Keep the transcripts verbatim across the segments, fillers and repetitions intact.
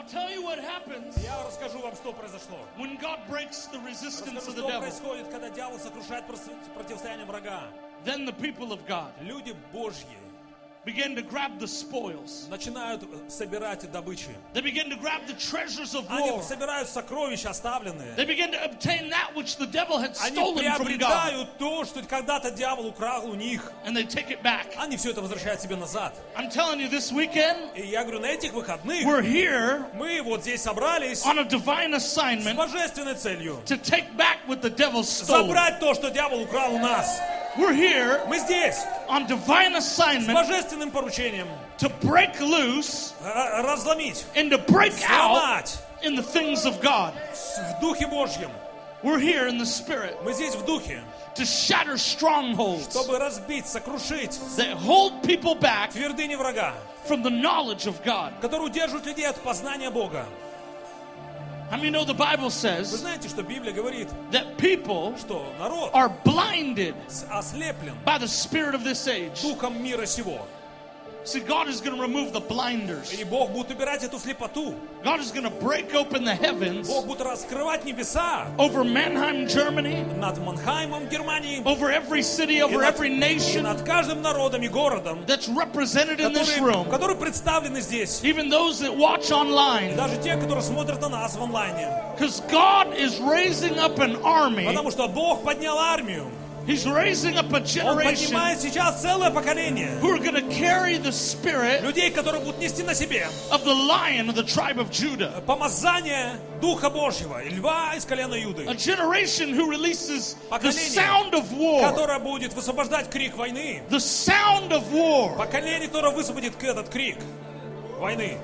I'll tell you what happens Я расскажу вам, что произошло. when God breaks the resistance Расскажу, of the что devil. происходит, когда дьявол сокрушает противостояние врага. Then the people of God Люди Божьи begin to grab the spoils. начинают собирать добычи. They begin to grab the treasures of Они war. собирают сокровища оставленные. They begin to obtain that which the devil had Они stolen from God. приобретают то, что когда-то дьявол украл у них. And they take it back. Они все это возвращают себе назад. I'm telling you, this weekend, И я говорю, на этих выходных we're here мы вот здесь собрались on a divine с assignment божественной целью. to take back what the devil stole. Забрать то, что дьявол украл у нас. We're here Мы здесь on divine с assignment божественным поручением to break loose р- разломить, and to break out сломать in the things of God. в Духе Божьем. We're here in the Spirit Мы здесь в Духе, to shatter strongholds чтобы разбить, сокрушить that hold people back твердыни врага, from the knowledge of God. которые удерживают людей от познания Бога. How many know the Bible Вы says знаете, что Библия говорит, that people что народ are blinded ослеплен by the spirit of this age? духом мира сего. See, God is going to remove the blinders. И Бог будет убирать эту слепоту. God is going to break open the heavens Бог будет раскрывать небеса over Mannheim, Germany, над Манхаймом, Германией, over every city, и over над, every и nation над каждым народом и городом, that's represented in this которые, room. которые представлены здесь. Even those that watch И online. даже те, которые смотрят на нас в онлайне. Because God is raising up an army. Потому что Бог поднял армию. He's raising up a Он generation поднимает сейчас целое поколение who are going to carry the spirit людей, которые будут нести на себе of the lion of the tribe of Judah. помазание Духа Божьего, льва из колена A Юды, generation who releases the Поколение, sound of war. которое будет высвобождать крик войны. The sound of war. Поколение, которое высвободит этот крик войны.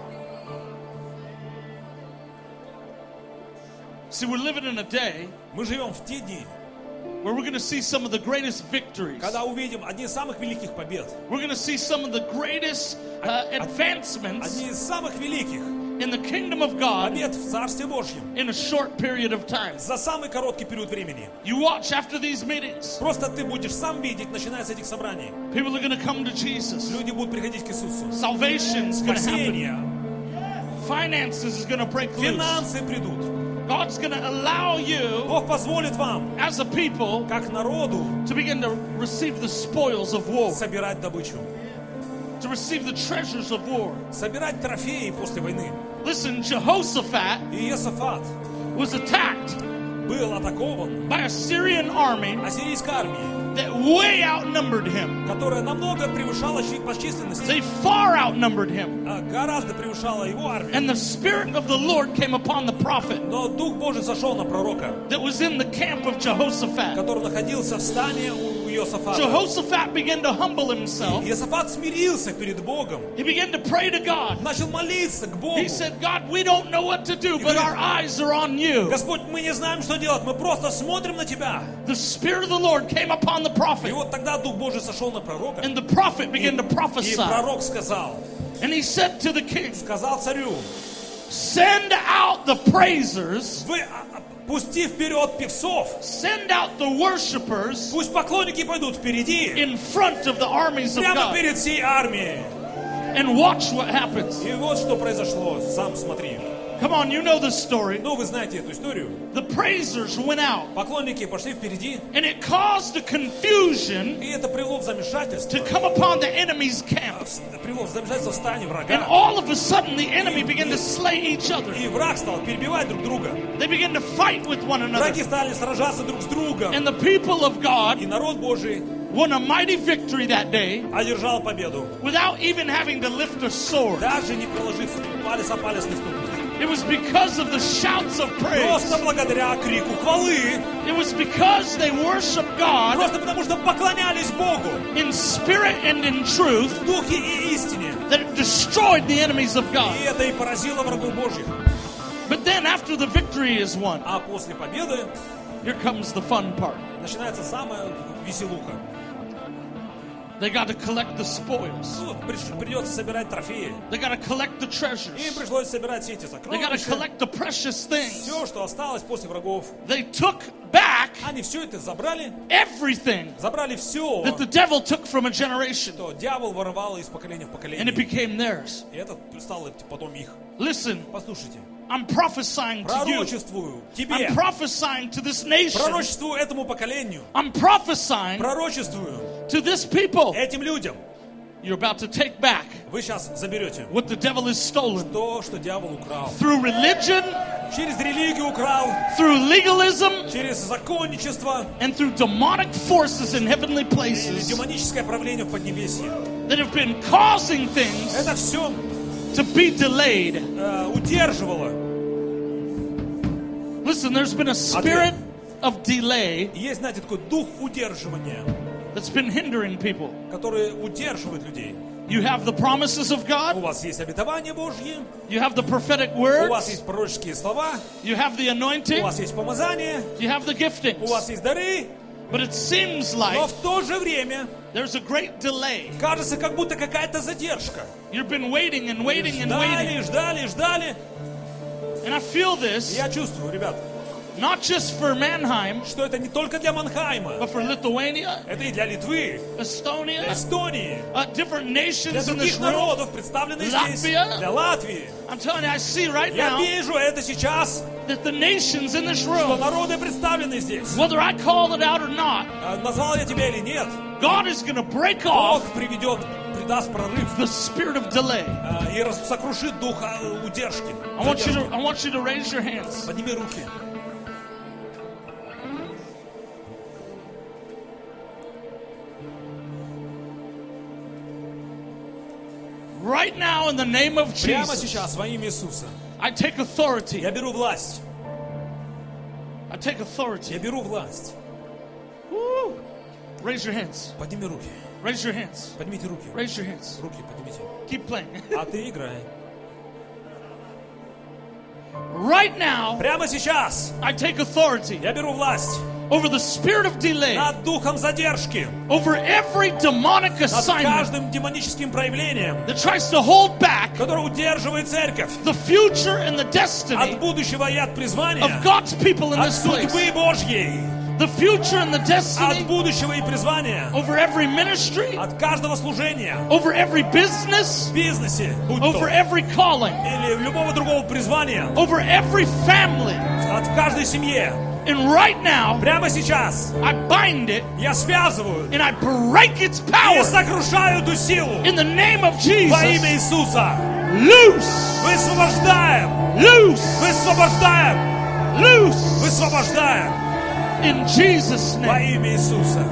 See, we're living in a day Мы живем в те дни, where we're going to see some of the greatest victories. когда увидим одни из самых великих побед, We're going to see some of the greatest uh, advancements одни из самых великих in the kingdom of God побед в Царстве Божьем in a short period of time. за самый короткий период времени. You watch after these meetings. Просто ты будешь сам видеть, начиная с этих собраний. People are going to come to Jesus. Люди будут приходить к Иисусу. Salvation's going to happen. Спасение, Finances is going to break loose. финансы придут. God's going to allow you Бог позволит вам, as a people как народу, to begin to receive the spoils of war, собирать добычу, to receive the treasures of war. собирать трофеи после войны. Listen, Jehoshaphat И Иосафат was attacked был атакован by a Syrian army ассирийской армией, that way outnumbered him. которая намного превышала щи- по численности, They far outnumbered him. а гораздо превышала его армию. And the Spirit of the Lord came upon the prophet Но Дух Божий сошел на пророка, that was in the camp of Jehoshaphat. который находился в стане у Иосафата. Jehoshaphat began to humble himself. Иосафат смирился перед Богом, He began to pray to God. начал молиться к Богу. He said, God, we don't know what to do, but our eyes are on you. Господь, мы не знаем, что делать, мы просто смотрим на Тебя. The Spirit of the Lord came upon the И prophet, вот тогда Дух Божий сошел на пророка, and the prophet began to и prophesy. пророк сказал, And he said to the king, сказал царю, send out the praisers, вы а, а, пусти вперед певцов, send out the worshipers пусть поклонники пойдут впереди, in front of the armies of прямо God, перед всей армией. and watch what happens. И вот что произошло, сам смотри. Come on, you know the story. Ну, вы знаете эту историю. The praisers went out, Поклонники пошли впереди, and it caused a confusion и это привело в замешательство, to come upon the enemy's camp. привело в замешательство в стане And врага. all of a sudden, the enemy began to slay each other. И враг стал перебивать друг друга. They began to fight with one another. Враги стали сражаться друг с другом. And the people of God И народ Божий won a mighty victory that day одержал победу, without even having to lift a sword. даже не приложив палец о палец не стукнув. It was because of the shouts of praise. Просто благодаря крику хвалы, It was because they worshiped God просто потому что поклонялись Богу in spirit and in truth в духе и истине. that it destroyed the enemies of God. И это и поразило врагов Божьих. But then after the victory is won, А после победы here comes the fun part. начинается самая веселуха. They got to collect the spoils. Ну, приш- придется собирать трофеи. They got to collect the Им treasures. пришлось собирать все эти They got to сокровища. collect the precious things. Все, что осталось после врагов. They took back Они все это забрали, everything забрали все, that the devil took from a generation, что дьявол воровал из поколения в and it поколение. became theirs. И это стало потом их. Listen, Послушайте, I'm prophesying to you. пророчествую тебе, I'm prophesying to this nation. пророчествую этому поколению, I'm prophesying пророчествую to this people. этим людям. You're about to take back Вы сейчас заберете what the devil has stolen то, что дьявол украл. through religion, Через религию украл, through legalism, через законничество and through demonic forces in heavenly или places демоническое правление в Поднебесье. that have been causing things Это все to be delayed. э, удерживало. Listen, there's been a spirit of delay И есть, знаете, такой дух удерживания, that's been hindering people. который удерживает людей. You have the promises of У God, вас есть обетование Божье, you have the prophetic у вас words, есть пророческие слова, you have the у anointing, вас есть помазание, you have the у giftings. вас есть дары, But it seems но like в то же время there's a great delay. кажется, как будто какая-то задержка. You've been waiting and waiting and waiting. Ждали, ждали, ждали. And I feel И this, я чувствую, ребят, not just for Mannheim, что это не только для Манхайма, but for Lithuania, это и для Литвы, для Estonia, Эстонии, uh, different для nations in других this room. народов, представленных здесь, Латвия. для Латвии. I'm telling you, I see right Я now вижу это сейчас, that the nations in this что room, народы представлены здесь. whether I call it out or not, А назвал я тебя или нет, God is going to break Бог off приведет, придаст прорыв the spirit of delay. а, и рас- сокрушит дух а, удержки. I want you to, задержки. I want you to raise your hands. Подними руки. Right now, in the name of Прямо Jesus, сейчас во имя Иисуса I take authority. я беру власть. I take authority. Я беру власть. Woo. Raise your hands. Подними руки. Raise your hands. Поднимите руки. Raise your hands. Руки поднимите. Keep playing. А ты играй. Right now, Прямо сейчас I take authority я беру власть over the spirit of delay, над духом задержки, over every demonic над assignment каждым демоническим проявлением, that tries to hold back которое удерживает церковь the future and the destiny от будущего и от призвания, of God's people in от this place. судьбы Божьей, The future and the от destiny будущего и призвания, over every ministry, от каждого служения over every business, в бизнесе, будь over то, every calling, или любого другого призвания, over every family. от каждой семье. And right now, Прямо сейчас I bind it я связываю and I break its и power сокрушаю эту силу in the name of во имя Jesus. Иисуса. Loose! Высвобождаем, Loose! высвобождаем, Loose! высвобождаем In Jesus' во name. имя Иисуса.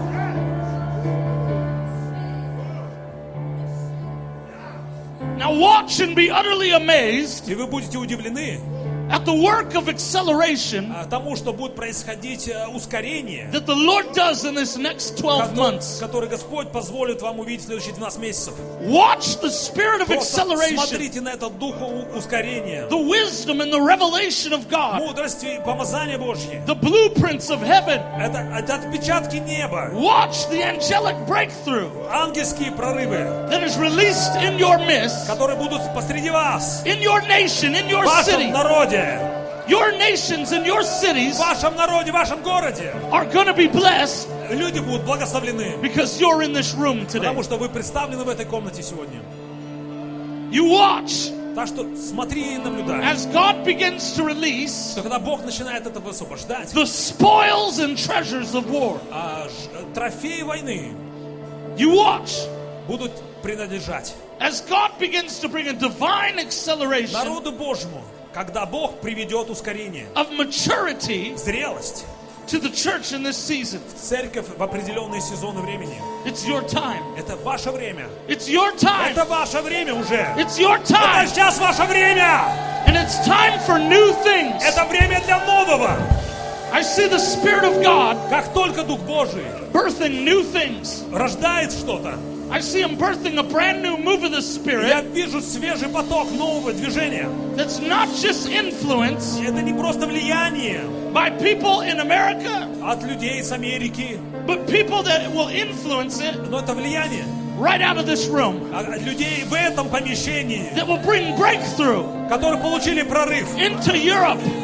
Now watch and be utterly amazed И вы будете удивлены at the work of acceleration а, тому, что будет происходить э, ускорение, that the Lord does in this next twelve который, months. который Господь позволит вам увидеть в следующие двенадцать месяцев. Watch the spirit of Просто acceleration, смотрите на этот дух у- ускорения, the wisdom and the revelation of God, мудрость и помазание Божье. the blueprints of heaven. Это, это отпечатки неба, Watch the angelic breakthrough ангельские прорывы, that is released in your midst, которые будут посреди вас, in your nation, in your в вашем city. народе, Your nations and your в cities вашем народе, в вашем городе. are going to be blessed Люди будут благословлены, because you're in this room today. потому что вы представлены в этой комнате сегодня. You watch Так что смотри и наблюдай, as God begins to release что когда Бог начинает это высвобождать, the spoils and treasures of war. а, ж- трофеи войны You watch будут принадлежать as God begins to bring a divine acceleration народу Божьему, когда Бог приведет ускорение, of maturity зрелость to the church in this season. в церковь в определенные сезоны времени. It's your time. Это ваше время. It's your time. Это ваше время уже. It's your Это time. сейчас ваше время. And it's time for new things. Это время для нового. I see the Spirit of God Как только Дух Божий birthing new things. рождает что-то, I see Him birthing a brand new move of the я Spirit вижу свежий поток нового движения. that's not just influenced Это не просто влияние by people in America, от людей с Америки, but people that will influence it но это влияние right out of this room, от людей в этом помещении, that will bring breakthrough которые получили прорыв into Europe,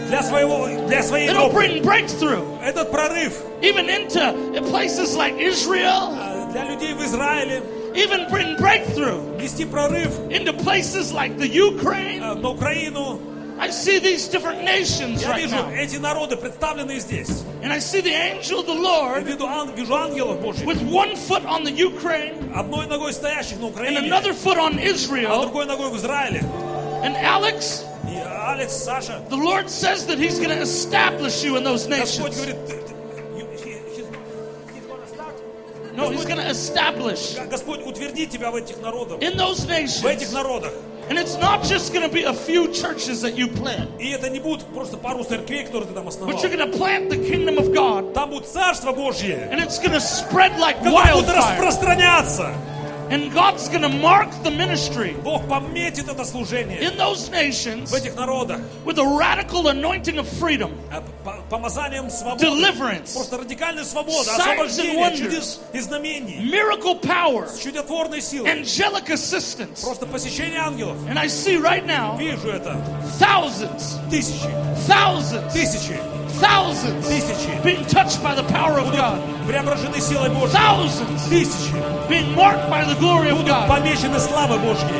для своего, для своей It'll Европы. bring breakthrough. Этот прорыв Even into places like Israel. э, для людей в Израиле, Even bring breakthrough нести прорыв into places like the Ukraine. э, на Украину. I see these different nations Я right вижу now. эти народы представлены здесь. And I see the angel of the Я Lord вижу, ан- вижу ангелов Божьих. with one foot on the Ukraine Одной ногой стоящих на and Украине, another foot on а Israel. другой ногой в Израиле. And Alex, И Алекс, Саша, the Lord says that He's going to establish you in those Господь nations. говорит, ты- ты- you- he- he's- he's gonna start. No, He's going to establish Господь утвердит тебя в этих народах, in those в этих nations. народах. And it's not just going to be a few churches that you plant, И это не будут просто пару церквей, которые ты там основал. but you're going to plant the kingdom of God. Там будет Царство Божье, And it's going to spread like которое будет wildfire. распространяться. And God's going to mark the ministry Бог пометит это служение in those nations в этих народах with a radical anointing of freedom, а, по- помазанием свободы. deliverance, Просто радикальная свобода, Signs and освобождение, wonders. чудес и знамений, miracle power, чудотворной силы, angelic assistance. просто посещение ангелов. And I see right now Вижу это. thousands, Тысячи, thousands, тысячи, thousands тысячи being touched by the power of God, преображены силой Божьей. thousands Тысячи being marked by the glory of будут God. помечены славой Божьей.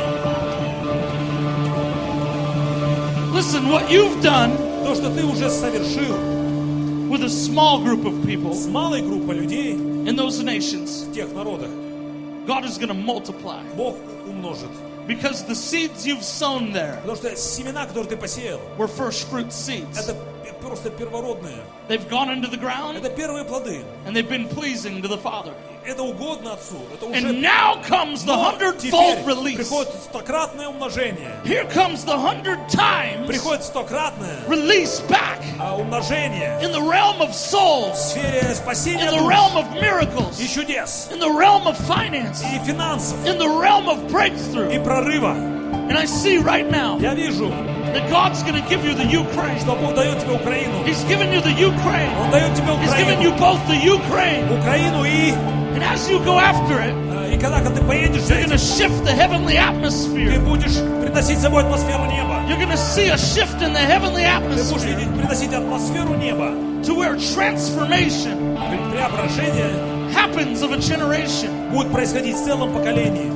Listen, what you've done То, что ты уже совершил with a small group of people с малой группой людей in those nations, в тех народах, God is going to multiply. Бог умножит. Because the seeds you've sown there Потому что семена, которые ты посеял, were first fruit seeds. это просто первородные. They've gone into the ground Это первые плоды. and they've been pleasing to the Father. Это угодно Отцу. Это уже And now comes the Но hundredfold теперь release. приходит стократное умножение. Here comes the hundred times Приходит стократное release back а, умножение in the realm of в souls, сфере спасения in the душ realm of miracles, и чудес, in the realm of finance, и финансов, in the realm of и breakthrough. прорыва. And I see right now Я вижу, that God's going to give you the Ukraine. что Бог дает тебе Украину. He's given you the Ukraine. Он дает тебе He's given you Украину. both the Ukraine. Украину и, And as you go after it, э, и когда ты поедешь за you're going to этим, shift the heavenly ты atmosphere. будешь приносить с собой атмосферу неба. You're going to see a shift in the heavenly Ты будешь atmosphere видеть, приносить атмосферу неба. to where transformation Пре- Преображение happens of a generation. будет происходить в целом поколении.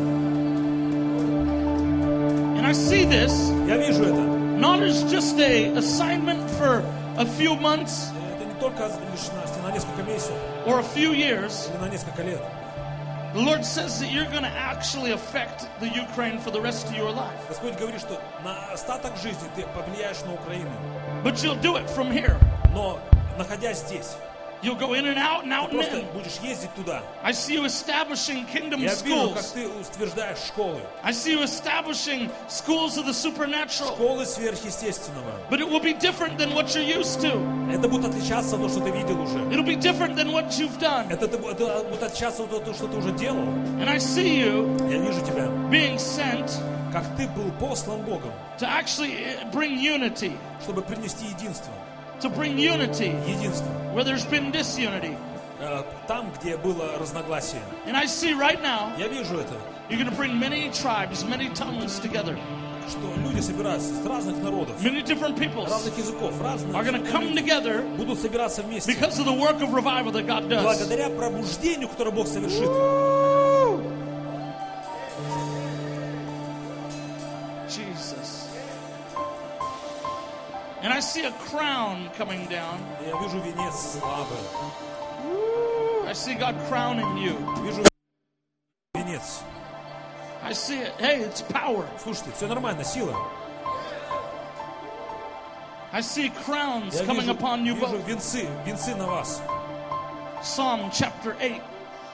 And I see this Я вижу это. not as just a assignment for a few months Это не только лишь на, на несколько месяцев or a few years. или на несколько лет. The Lord says that you're going to actually affect the Ukraine for the rest of your life. Господь говорит, что на остаток жизни ты повлияешь на Украину. But you'll do it from here. Но находясь здесь, You'll go in and out and ты out and просто in. будешь ездить туда. I see you establishing kingdom Я вижу, как schools. ты утверждаешь школы. I see you establishing schools of the supernatural. Школы сверхъестественного. But it will be different than what you're used to. Это будет отличаться от того, что ты видел уже. It'll be different than what you've done. Это, это будет отличаться от того, что ты уже делал. And I see you Я вижу тебя, being sent как ты был послан Богом, to actually bring unity, чтобы принести единство. to bring unity Единство. where there's been disunity. Э, Там, где было разногласие. And I see right now Я вижу это, you're going to bring many tribes, many tongues together. что люди собираются с разных народов, Many different peoples разных языков, разных are going to come together будут собираться вместе. because of the work of revival that God does. Благодаря пробуждению, которое Бог совершит. Jesus. And I see a crown coming down. Я вижу венец славы. I see God crowning you. Вижу венец. I see it. Hey, it's power. Слушайте, все нормально, сила. I see crowns Я coming вижу, upon you вижу both. венцы, венцы на вас. Psalm chapter eight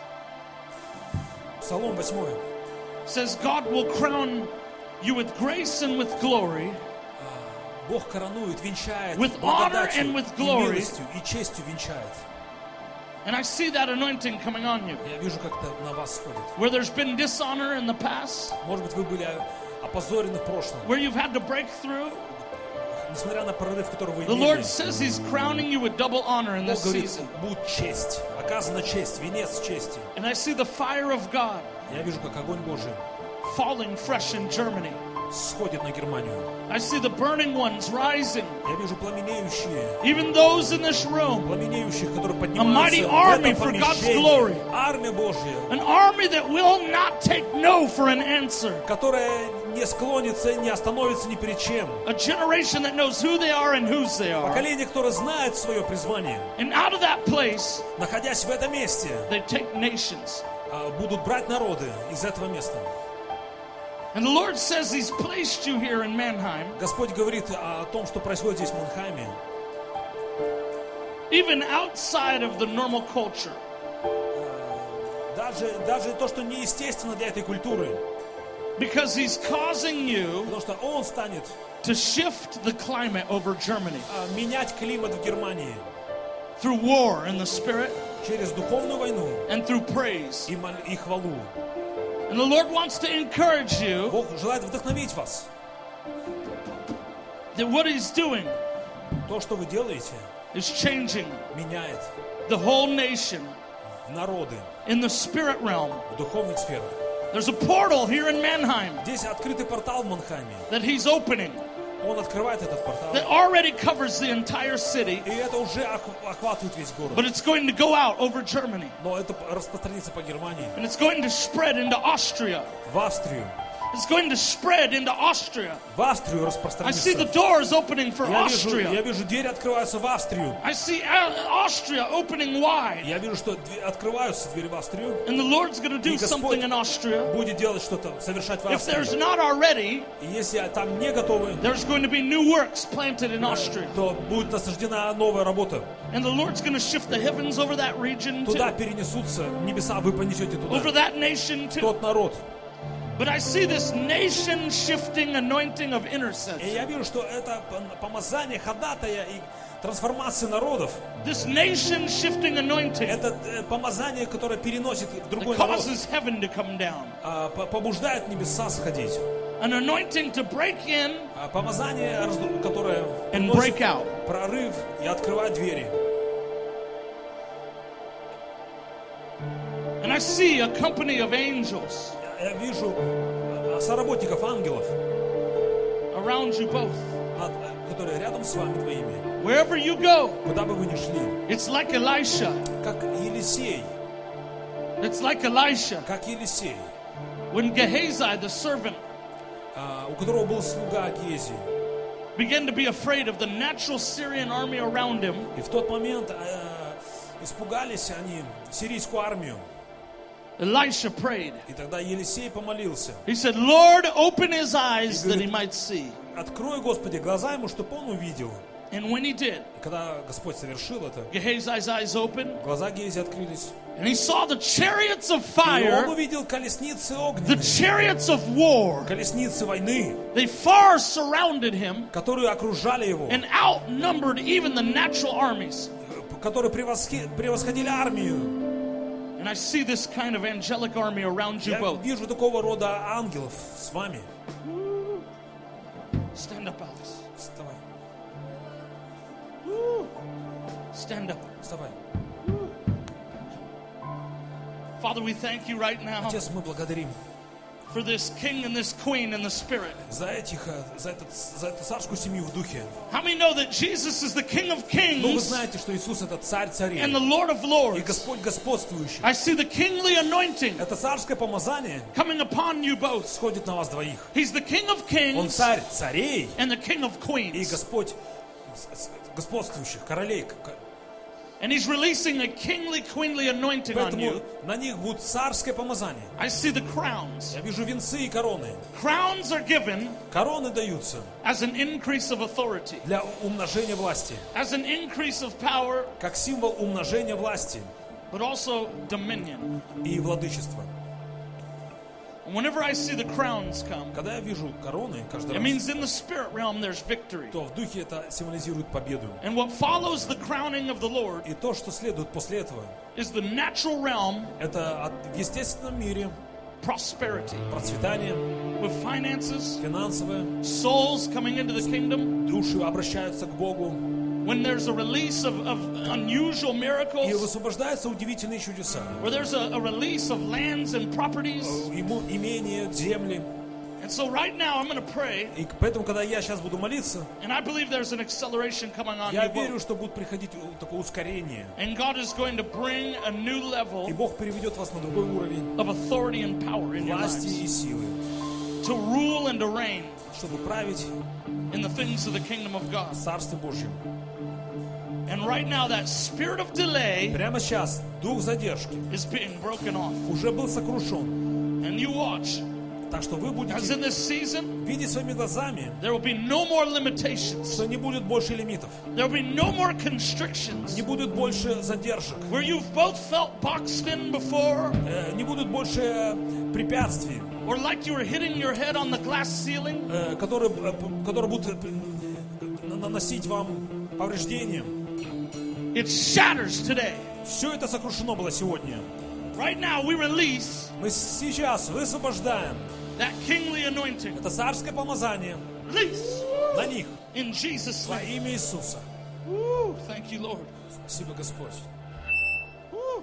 Псалом восьмой. says God will crown you with grace and with glory, Бог коронует, венчает With honor благодатью and with и glory. милостью, и честью венчает. and I see that anointing coming on you. Я вижу, как это на вас сходит. Where there's been dishonor in the past, Может быть, вы были опозорены в прошлом. where you've had to break through, Несмотря на прорыв, который вы the имели, Lord says He's crowning you with double honor in Бог this говорит, season. будь честь, оказана честь, венец чести. And I see the fire of God Я вижу, как огонь Божий falling fresh in Germany. сходит на Германию. I see the burning ones rising. Я вижу пламенеющие, Even those in this room. пламенеющих, которые mighty поднимаются в army этом for God's помещении. glory. Армия Божья, An army that will not take no for an answer. которая не склонится, не остановится ни перед чем. A generation that knows who they are and whose they are. Поколение, которое знает свое призвание, And out of that place, находясь в этом месте, they take nations. а, будут брать народы из этого места. And the Lord says He's placed you here in Mannheim, Господь говорит о том, что происходит здесь в Манхайме, even outside of the normal culture. даже, даже то, что неестественно для этой культуры, Because He's causing you потому что Он станет to shift the climate over Germany а, менять климат в Германии through war in the spirit через духовную войну and through praise. и, мол- и хвалу. And the Lord wants to encourage you Бог желает вдохновить вас. that what He's doing То, что вы делаете, is changing меняет the whole nation народы in the spirit realm. в духовных сферах. There's a portal here in Mannheim Здесь открытый портал в Манхайме. that He's opening Он открывает этот портал. that already covers the entire city, И это уже ох- охватывает весь город. but it's going to go out over Germany. Но это распространится по Германии, And it's going to spread into Austria. в Австрию. It's going to spread into Austria. В Австрию I see the распространится. doors opening for Я вижу, я Austria. вижу, двери открываются в Австрию. I see Au- Austria opening wide. Я вижу, что дve- открываются двери в Австрию. And the Lord's going to do И Господь something in Austria. будет делать что-то, совершать в If there's Австрии. not already, И если там не готовы, there's going to be new works planted in Austria. то будет насаждена новая работа. And the Lord's going to shift the heavens over that region Туда too. перенесутся небеса, вы понесете Over туда. that nation too. Тот народ. But I see this nation shifting anointing of И intercessors. я вижу, что это помазание ходатая и трансформации народов. This nation shifting anointing Это э, помазание, которое переносит в that другой народ, causes heaven to come down. а, по- побуждает небеса сходить. An anointing to break in А помазание, разду- которое and приносит break out. прорыв и открывает двери. And I see a company of angels Я, я вижу э, соработников ангелов, around you both. над- э, которые рядом с вами твоими. Wherever you go, Куда бы вы ни шли, it's like Elisha. как Елисей, It's like Elisha. как Елисей, When Gehazi, the servant, а, у которого был слуга Гези. began to be afraid of the natural Syrian army around him, И в тот момент э, испугались они сирийскую армию. Elisha prayed. И тогда Елисей помолился. He said, Lord, open his eyes that he might see. Открой, Господи, глаза ему, чтобы он увидел. And when he did, И когда Господь совершил это, Gehazi's eyes opened, глаза Гези открылись. and he saw the chariots of И он fire, увидел колесницы the огненные, chariots of war. колесницы войны, They far surrounded him которые окружали его, and outnumbered even the natural armies. которые превосхи- превосходили армию. And I see this kind of angelic army around you Я both. вижу такого рода ангелов с вами. Stand up, Alice. Вставай, Stand up. вставай. Father, we thank you right now Отец, мы благодарим for this king and this queen in the spirit. за этих, э, за, этот, за эту царскую семью в духе. How many know that Jesus is the King of Но вы Kings знаете, что Иисус это царь царей and the Lord of и Lords? Господь господствующий. I see the kingly anointing Это царское помазание coming upon you both. сходит на вас двоих. He's the King of Он Kings царь царей and the King of и Queens. Господь с- с- господствующих, королей. К- And he's releasing a kingly, queenly anointing on Поэтому you. на них будет царское помазание. I see the crowns. Я вижу венцы и короны. Crowns are given Короны даются as an increase of authority, для умножения власти, as an increase of power, как символ умножения власти but also dominion. и владычества. And whenever I see the crowns come, Когда я вижу короны каждый it раз, means in the spirit realm there's victory. то в духе это символизирует победу. And what follows the crowning of the Lord И то, что следует после этого, is the natural realm это от- в естественном мире prosperity процветание, with finances, финансовое, souls coming into the kingdom. души обращаются к Богу, When there's a release of, of unusual и miracles, высвобождаются удивительные чудеса. where there's a, a release of lands and properties, Ему имение, земли, And so right now I'm going to pray, И поэтому, когда я сейчас буду молиться, and I believe there's an acceleration coming on я you верю, both. что будет приходить такое ускорение. And God is going to bring a new И level Бог переведет вас на другой уровень of authority and power in your власти lives и силы, to rule and to reign чтобы править in the things of the kingdom of God. в Царстве Божьем. And right now that spirit of delay Прямо сейчас дух задержки is being broken off. уже был сокрушен. And you watch, Так что вы as in будете this season, видеть своими глазами, there will be no more limitations. что не будет больше лимитов, There will be no more constrictions. не будет больше задержек, Where you've both felt boxed in before, э, не будет больше э, препятствий, or like you were hitting your head on the glass ceiling, э, которые, э, которые будут э, наносить вам повреждения. it shatters today. Все это сокрушено было сегодня. Right now we release Мы сейчас высвобождаем that kingly anointing. это царское помазание Release на них in Jesus' во name. имя Иисуса. Woo, thank you, Lord. Спасибо, Господь. Woo.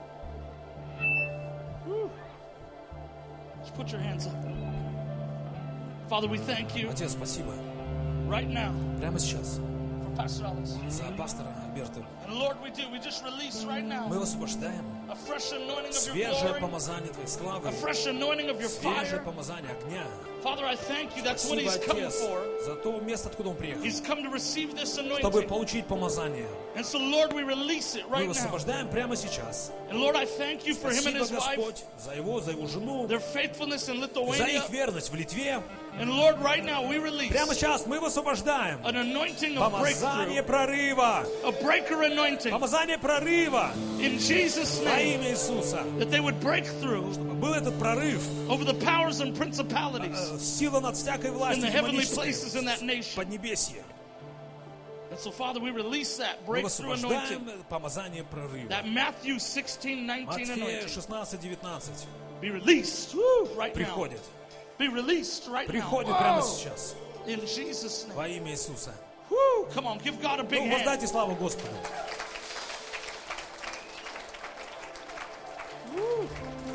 Woo. Just put your hands up. Father, we thank you Отец, спасибо. right now Прямо сейчас for Pastor Alice. за пастора Альберта. And Lord, we do. We just release right Мы now высвобождаем a fresh anointing of your свежее glory, помазание Твоей славы, a fresh anointing of your свежее fire. помазание огня. Father, I thank you. That's what Спасибо, he's come Отец, for. за то место, откуда он приехал, He's come to receive this чтобы anointing. получить помазание. And so, Lord, we release it Мы right now. высвобождаем прямо сейчас. And Lord, I thank you for him and Спасибо, his wife, Господь, за его, за его жену, their faithfulness in за Lithuania. их верность в Литве. And Lord, right now we release Прямо сейчас мы высвобождаем an anointing of помазание breakthrough, прорыва. a breaker anointing Помазание прорыва in Jesus' во name, имя Иисуса. that they would break through Был этот прорыв, over the powers and principalities э, сила над всякой in властью the heavenly демонической places in that nation. Поднебесье. And so, Father, we release that Мы breakthrough высвобождаем anointing, помазание прорыва. that Matthew sixteen nineteen Матфея anointing, шестнадцать девятнадцать be released woo, right now. приходит. Be released right Приходит now. прямо Whoa. сейчас. In Jesus' name. Во имя Иисуса. Woo. Come on, give God a big Ну, hand. воздайте славу Господу. Woo.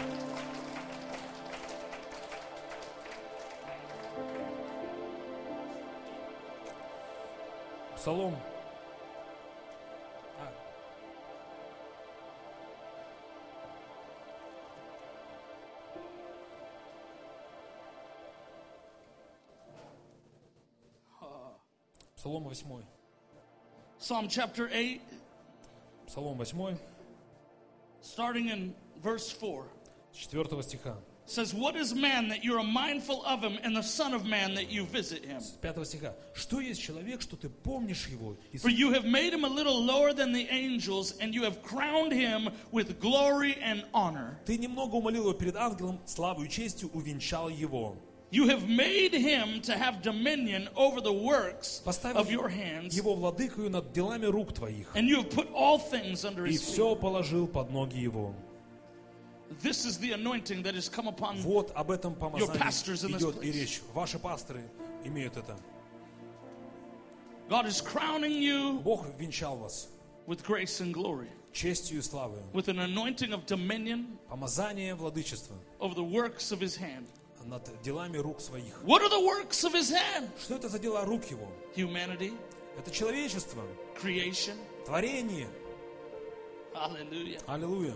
Псалом. Псалом восьмой. Psalm chapter eight, Псалом восьмой, starting in verse four, с четвёртого стиха. says, "What is man that you are mindful of him, and the son of man that you visit him? С пятого стиха. Что есть человек, что ты помнишь его? И For you have made him a little lower than the angels, and you have crowned him with glory and honor. ты немного умолил его перед ангелом, славою и честью увенчал его. You have made him to have dominion over the works Поставил of your hands, его владыкою над делами рук твоих. and you have put all things under И his feet." все положил под ноги его. This is the anointing that has come upon Вот об этом pastors in помазании this идет и place. речь. Ваши пасторы имеют это. God is crowning you Бог венчал вас with grace and glory, честью и славой. with an anointing of dominion Помазание владычества over the works of his hand. над делами рук своих. What are the works of his hand? Что это за дела рук его? Humanity, Это человечество, creation. творение. Hallelujah. Аллилуйя.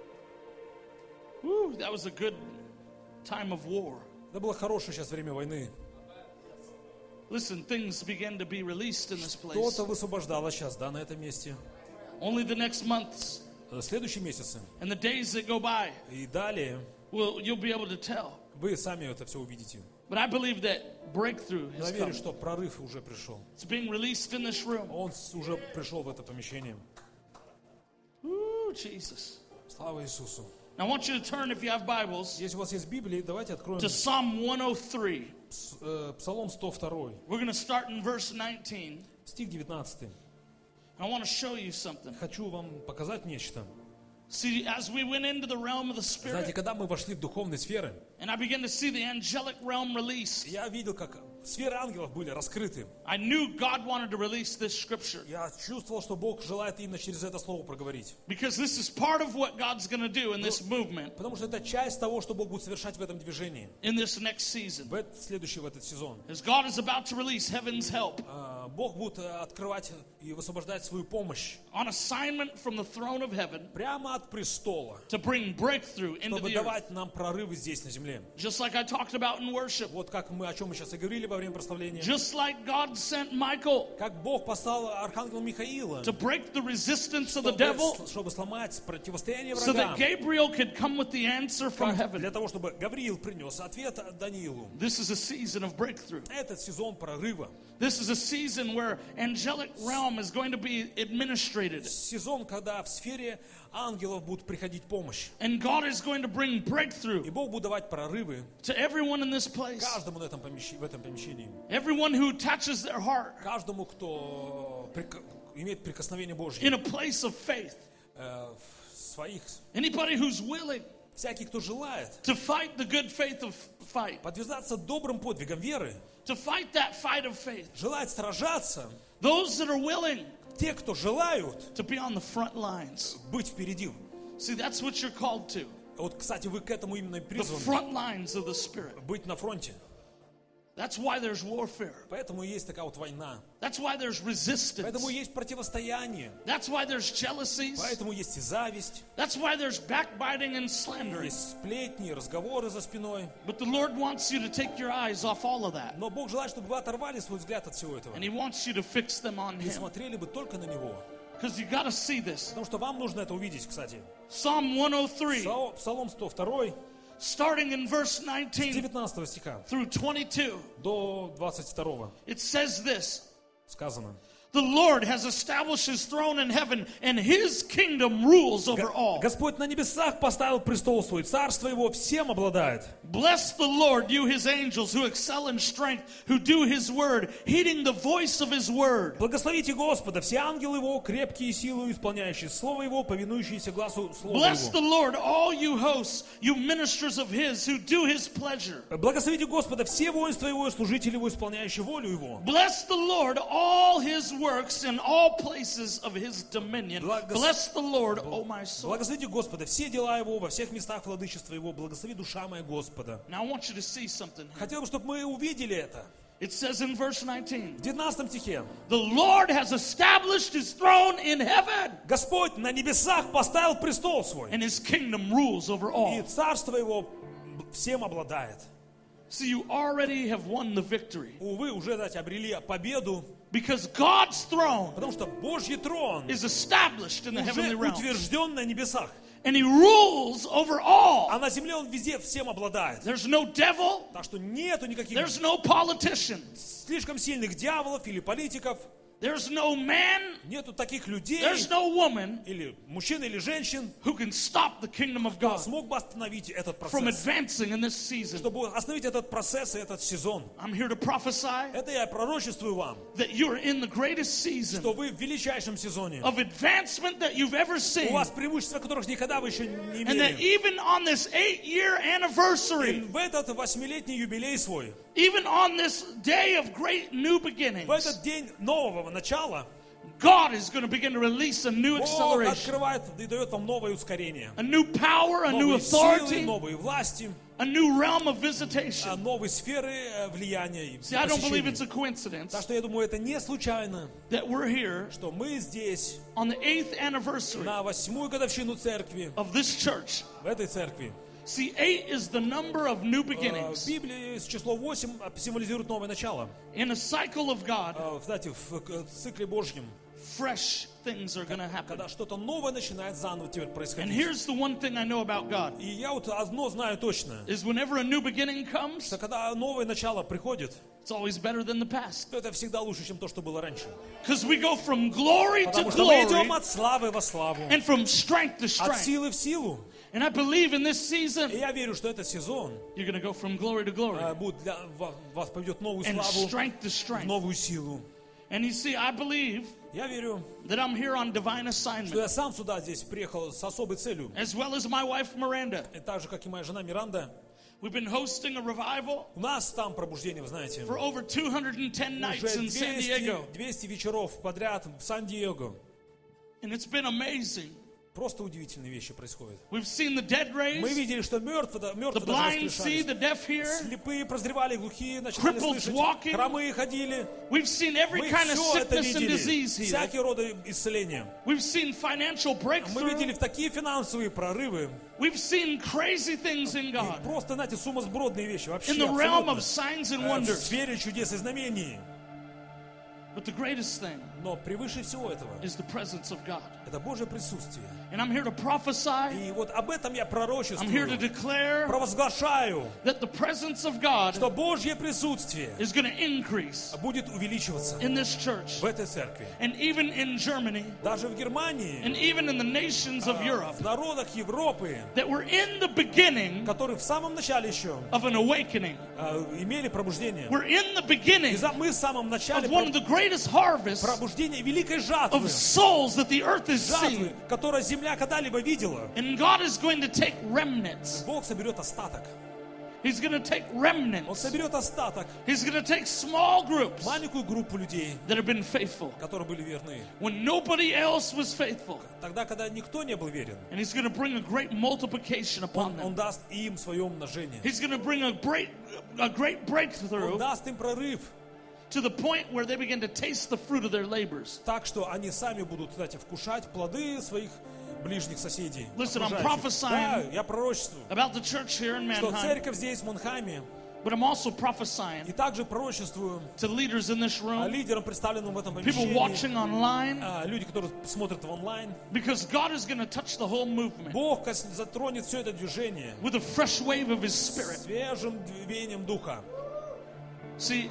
Woo, that was a good time of war. Это было хорошее сейчас время войны. Listen, things began to be released in this place. Кто-то высвобождалось сейчас, да, на этом месте. Only the next months Э, Следующие месяцы and the days that go by, и далее will you'll be able to tell. вы сами это все увидите. But I believe that breakthrough Я has верю, come. что прорыв уже пришел. It's being released in this room. Он с- уже пришел в это помещение. Ooh, Jesus. Слава Иисусу. Now I want you to turn, if you have Bibles, Если у вас есть Библия, давайте откроем to Psalm one oh three. Пс- э, Псалом сто два, We're going to start in verse nineteen. стих девятнадцатый. I want to show you something. Хочу вам показать нечто. See, as we went into the realm of the Знаете, Spirit, когда мы вошли в духовные сферы, and I began to see the angelic realm released, я видел, как сферы ангелов были раскрыты. I knew God wanted to release this scripture Я чувствовал, что Бог желает именно через это слово проговорить. because this is part of what God's going to do in this movement Потому что это часть того, что Бог будет совершать в этом движении. in this next season. В этот, следующий в этот сезон. As God is about to release heaven's help А, Бог будет э, открывать и высвобождать свою помощь on assignment from the throne of heaven прямо от престола, to bring breakthrough into чтобы the earth. давать нам прорывы здесь на земле. Just like I talked about in worship. Вот как мы, о чем мы сейчас и говорили во время прославления. Just like God sent Michael Как Бог послал архангела Михаила, to break the resistance of the чтобы, devil чтобы сломать противостояние so that врагам. Gabriel could come with the answer from Как heaven. для того, чтобы Гавриил принес ответ Даниилу. This is a season of breakthrough. Этот сезон прорыва. This is a season where angelic realm is going to be administrated. Сезон, когда в сфере ангелов будет приходить помощь. And God is going to bring И breakthrough Бог будет давать прорывы to everyone in this place. каждому на этом помещ- в этом помещении. Everyone who touches their heart Каждому, кто прик- имеет прикосновение Божье in a place of faith. э, в своих. Anybody who's willing Всякий, кто желает to fight the good faith of fight. подвязаться добрым подвигом веры, To fight that fight of faith. желает сражаться, Those that are willing те, кто желают to be on the front lines. быть впереди. See, that's what you're called to. Вот, кстати, вы к этому именно и The призваны. front lines of the Spirit. Быть на фронте. That's why there's warfare. Поэтому и есть такая вот война. That's why there's resistance. Поэтому есть противостояние. That's why there's jealousies. Поэтому есть и зависть. That's why there's backbiting and slandering. Есть сплетни, разговоры за спиной. But the Lord wants you to take your eyes off all of that. Но Бог желает, чтобы вы оторвали свой взгляд от всего этого. And He wants you to fix them on И Him. смотрели бы только на Него. Because you got to see this. Потому что вам нужно это увидеть, кстати. Psalm one oh three, Псал- Псалом сто два, starting in verse с nineteen девятнадцатого стиха through twenty-two, до двадцать второго it says this. сказано. The Lord has established His throne in heaven, and His kingdom rules over all. Господь на небесах поставил престол свой, царство Его всем обладает. Bless the Lord, you His angels, who excel in strength, who do His word, heeding the voice of His word. Благословите Господа, все ангелы Его, крепкие силою, исполняющие Слово Его, повинующиеся глазу Слова Bless the Его. Lord, all you hosts, you ministers of His, who do His pleasure. Благословите Господа, все воинства Его, служители Его, исполняющие волю Его. Bless the Lord, all His works in all places of His dominion. Благос- Bless the Lord, O my soul. Благословите Господа, все дела Его, во всех местах владычества Его, благослови душа моя Господа. Now I want you to see something here. Хотел бы, чтобы мы увидели это. It says in verse nineteen, В девятнадцатом стихе. the Lord has established His throne in heaven, Господь на небесах поставил престол свой. and His kingdom rules over И all. царство Его всем обладает. See, you already have won the victory. Увы, уже, знаете, обрели победу, Because God's throne потому что Божий трон is established in the heavenly уже realm. утвержден на небесах. And He rules over all. А на земле Он везде всем обладает. There's no devil. Так что нету никаких There's no politician. слишком сильных дьяволов или политиков. There's no man. Нету таких людей, There's no woman или мужчин, или женщин, who can stop the kingdom of кто God смог бы остановить этот from процесс. advancing in this season. Чтобы остановить этот процесс и этот сезон. I'm here to prophesy Это я пророчествую вам, that you're in the greatest season что вы в величайшем сезоне. of advancement that you've ever У seen. вас преимущества, которых никогда вы еще не And that имели. even on this eight-year И anniversary, в этот восьмилетний юбилей свой, even on this day of great new в beginnings, этот день нового начала, God is going to begin to release a new Бог acceleration, открывает и дает вам новое ускорение. a new power, a new Новые силы, authority, новые власти, a new realm of а visitation. новые сферы э, влияния и See, I don't believe посещений. it's a coincidence Так что я думаю, это не случайно, that we're here что мы здесь on the eighth anniversary на восьмую годовщину церкви, of this church. в этой церкви. See, eight is the number of new Э, В beginnings. Библии число восемь символизирует новое начало. In a cycle of God, Э, Знаете, в э, цикле Божьем, fresh things are going to happen. когда что-то новое начинает заново теперь And происходить. here's the one thing I know about God, И я вот одно знаю точно, is whenever a new beginning comes, что когда новое начало приходит, it's always better than the past. то это всегда лучше, чем то, что было раньше. Because we go from glory to Потому что мы идем glory от славы во славу, and from strength to от strength. силы в силу. And I believe in this И season, я верю, что этот сезон you're going to go from glory to э, glory будет для ва- вас поведет новую and славу, strength to в strength. новую силу. And you see, I believe Я верю, that I'm here on divine что assignment, я сам сюда здесь приехал с особой целью. as well as my wife Miranda. И так же, как и моя жена Миранда. We've been hosting a revival У нас там пробуждение, вы знаете. for over two hundred ten nights Уже in San Diego. двести, двести вечеров подряд в Сан-Диего. And it's been amazing. Просто удивительные вещи происходят. We've seen the dead Мы raised, видели, что мертвые, the мертвые даже blind see, воскрешались. the deaf hear. Слепые прозревали, глухие начинали Cripples слышать, walking. хромые ходили. We've seen every Мы kind of все это sickness and видели, disease healed. всякие роды исцеления. We've seen financial Мы breakthrough. видели такие финансовые прорывы. We've seen crazy things in И God. просто, знаете, сумасбродные вещи. Вообще In the realm абсолютно. of signs and Э, В wonders. сфере чудес и знамений. But the greatest thing Но превыше всего этого, is the presence of God. это Божье присутствие. And I'm here to prophesy. И вот об этом я I'm here to пророчествую, declare провозглашаю, that the presence of God что Божье присутствие is going to increase будет увеличиваться in this church. в этой церкви. And even in Germany, Даже в Германии, and even in the nations of Europe, в народах Европы, that we're in the beginning которые в самом начале еще of an awakening. э, имели пробуждение. We're in the И beginning за- мы в самом начале of one of the greatest harvests пробуждения великой жатвы, of souls that the earth has жатвы, seen. которую земля когда-либо видела. And God is going to take remnants. Бог соберет остаток. He's going to take Он remnants. соберет остаток, He's going to take small groups маленькую группу людей, that have been faithful которые были верны. when nobody else was faithful. Тогда, когда никто не был верен, And He's going to bring a great multiplication upon Он, он them. даст им свое умножение. He's going to bring a great, a great Он breakthrough даст им прорыв, to the point where they begin to taste the fruit of their labors. так что они сами будут, знаете, вкушать плоды своих ближних соседей. Listen, I'm окружающих. prophesying Да, я пророчествую, About the church here in что Mannheim, церковь здесь, в Манхайме, but I'm also prophesying и также пророчествую to leaders in this а, room, лидерам, представленным в этом people помещении, watching online, а, люди, которые смотрят в онлайн. because God is going to touch the whole movement Бог кос- затронет все это движение with a fresh wave of His Spirit. свежим веянием духа. See,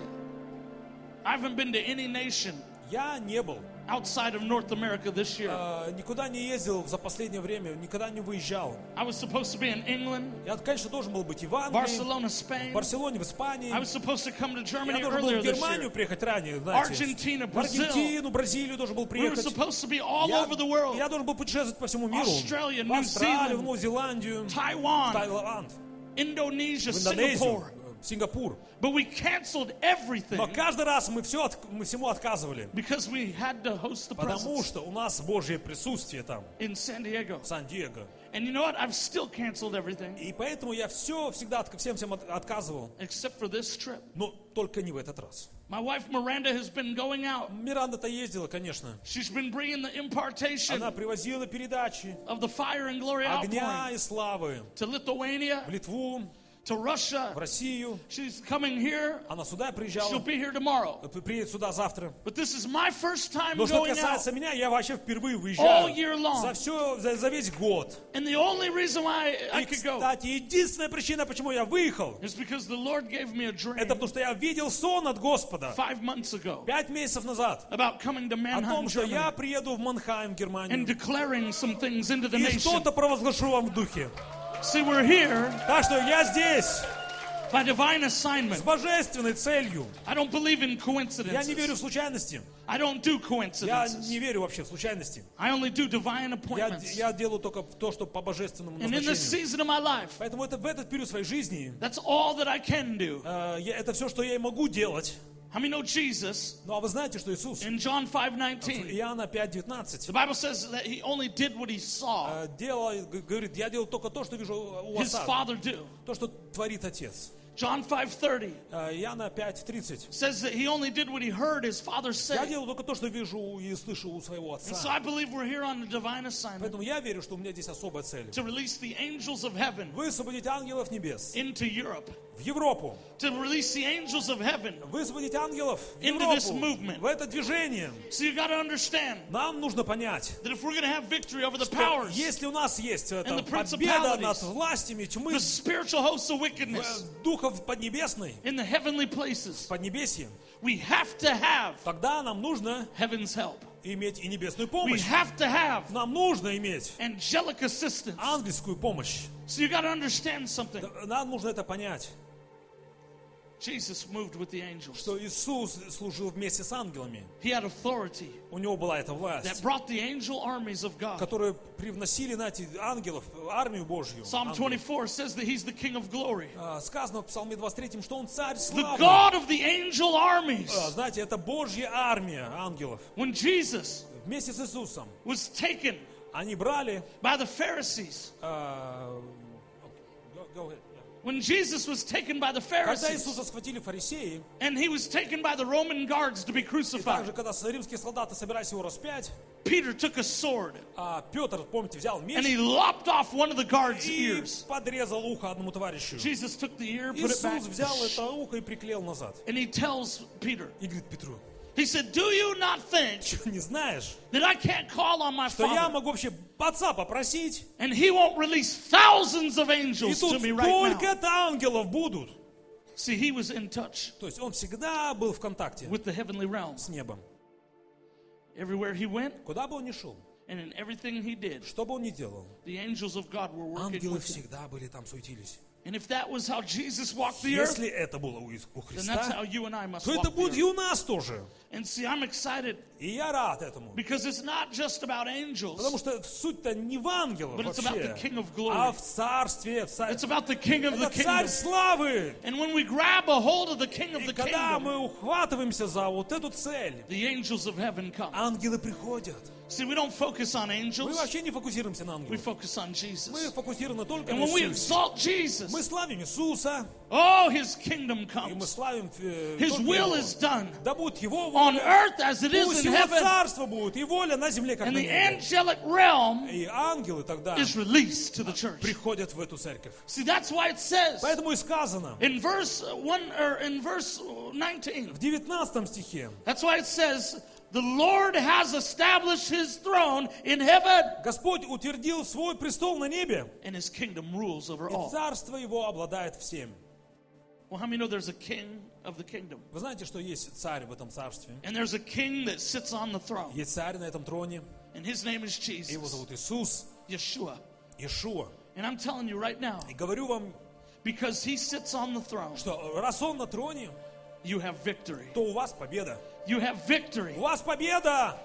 I haven't been to any nation Я не был, outside of North America this year. а, никуда не ездил за последнее время, никогда не выезжал. I was supposed to be in England, Я, конечно, должен был быть и в Англии, Barcelona, в Spain. Барселоне, в Испании. I was supposed to come to Я Germany должен был earlier в this Германию year. приехать ранее, знаете. Argentina, В Аргентину, Бразилию должен был We were приехать. supposed to be all Я, over the world. я должен был путешествовать по всему миру. Australia, В New Австралию, Zealand, в Новую Зеландию, в Taiwan, Таиланд, Indonesia, в Индонезию, Singapore. в Сингапур. But we canceled everything Но каждый раз мы, все, от- мы всему отказывали. because we had to host the Потому presence что у нас Божье присутствие там, in San Diego. в Сан-Диего. And you know what? I've still canceled everything И поэтому я все всегда от- всем всем от- отказывал. except for this trip. Но только не в этот раз. My wife Miranda has been going out. Миранда-то ездила, конечно. She's been bringing the impartation Она привозила передачи of the fire and glory огня outpouring и славы to Lithuania, в Литву, to Russia. в Россию. She's coming here. Она сюда She'll приезжала, be here tomorrow. приедет сюда завтра. But this is my first time Но что going out. касается меня, я вообще впервые All year выезжаю long. за все, за, за весь год. And the only reason why I И, could go кстати, единственная причина, почему я выехал, is because the Lord gave me a dream это потому что я видел сон от Господа five months ago пять месяцев назад about coming to о Mannheim, том, что я Germany, приеду в Манхайм, and Германию, declaring some things into the и nation. что-то провозглашу вам в духе. See, we're here Так что я здесь by divine с assignment. божественной целью. I don't believe in Я не верю coincidences. в случайности. I don't do Я coincidences. не верю вообще в случайности. I only do divine Я, appointments. я делаю только то, что по божественному And in this назначению. season of my life, Поэтому это в этот период своей жизни that's all that I can do. э, я- это все, что я и могу делать. How many know Jesus Ну а вы знаете, что Иисус in John five в nineteen? Иоанна пять девятнадцать The Bible says that he only did what he saw э, делал, г- говорит, я делаю только то, что вижу у his Отца, Father do. то, что творит Отец. John five thirty Э, Иоанна пять тридцать. says that he only did what he heard his Father Я say. делаю только то, что вижу и слышу у своего And so Отца. I believe we're here on a divine assignment Поэтому я верю, что у меня здесь особая цель. to release the angels of heaven Высвободить ангелов небес into Europe, в Европу. to release the angels of heaven. Высвободить ангелов в Into this Европу. movement. В это движение. So you got to understand Нам нужно понять, that if we're going to have victory over the что powers, если у нас есть эта and the победа над principalities, властями тьмы, the spiritual hosts of wickedness э, духов поднебесной, in the heavenly places, поднебесье, we have to have тогда нам нужно heaven's help. иметь и небесную We помощь. have to have Нам нужно иметь angelic assistance. ангельскую помощь. So you got to understand something. Нам нужно это понять. Jesus moved with the angels. что Иисус служил вместе с ангелами. He had authority У него была эта that власть, brought the angel armies of God. которые привносили, знаете, ангелов, армию Божью. Psalm Ангелов. twenty-four says that he's the king of glory. А, Сказано в Псалме двадцать третьем, что он царь The славы. God of the angel armies. А, Знаете, это Божья армия ангелов. When Jesus Вместе с Иисусом was taken они брали... by the Pharisees, а, go- go ahead. when Jesus was taken by the Когда Pharisees, Иисуса схватили фарисеи, and he was taken by the Roman guards to be и crucified, также, когда римские солдаты собирались его распять, Peter took a sword а Петр, помните, взял and меч he lopped off one of the guards' и ears. подрезал ухо одному товарищу. Jesus took the ear, put it back, Иисус взял это ухо и приклеил назад. and he tells Peter, И говорит Петру, he said, do you not think что не знаешь, that I can't call on my что я Father могу вообще отца попросить, and he won't release thousands of и angels тут to me right now? сколько-то ангелов будут. See, he was in touch То есть он всегда был в контакте with the heavenly realms. с небом. Everywhere he went Куда бы он ни шел, and in everything he did, что бы он ни делал, the angels of God were working ангелы with him. всегда были там, суетились. And if that was how Jesus walked the earth, Если это было у Ис- у then that's how Христа, you and I must то это walk the будет earth. и у нас тоже. And see, I'm excited И я рад этому. because it's not just about angels. Потому что суть-то не в ангелах But it's about the вообще, King of glory. а в царстве. В царь... It's about the King of the Это царь kingdom. славы. And when we grab a hold of the King of И the когда kingdom, мы ухватываемся за вот эту цель, the angels of heaven come. ангелы приходят. See, we don't focus on Мы angels, вообще не фокусируемся на we ангелах. focus on Мы Jesus. фокусированы только And на when we Иисусе. exalt Jesus, Мы славим Иисуса, oh, his kingdom и мы comes. славим э, His только will Его. is done Да будет Его on воля. earth as it is Пусть in Его heaven. царство будет, и воля на земле, как And на the небе. angelic realm И ангелы тогда is released to the church. приходят в эту церковь. See, that's why it says Поэтому и сказано in verse one or in verse nineteen. в девятнадцатом стихе, That's why it says the Lord has established his throne in heaven, Господь утвердил свой престол на небе, and his kingdom rules over и all. царство Его обладает всем. Well, how many know there's a king of the kingdom? Вы знаете, что есть царь в этом царстве? And there's a king that sits on the throne, Есть царь на этом троне, and his name is его Jesus, зовут Иисус, Yeshua. Иешуа. And I'm telling you right now, И говорю вам, because he sits on the throne, что раз он на троне, you have victory. то у вас победа. You have victory. У вас победа!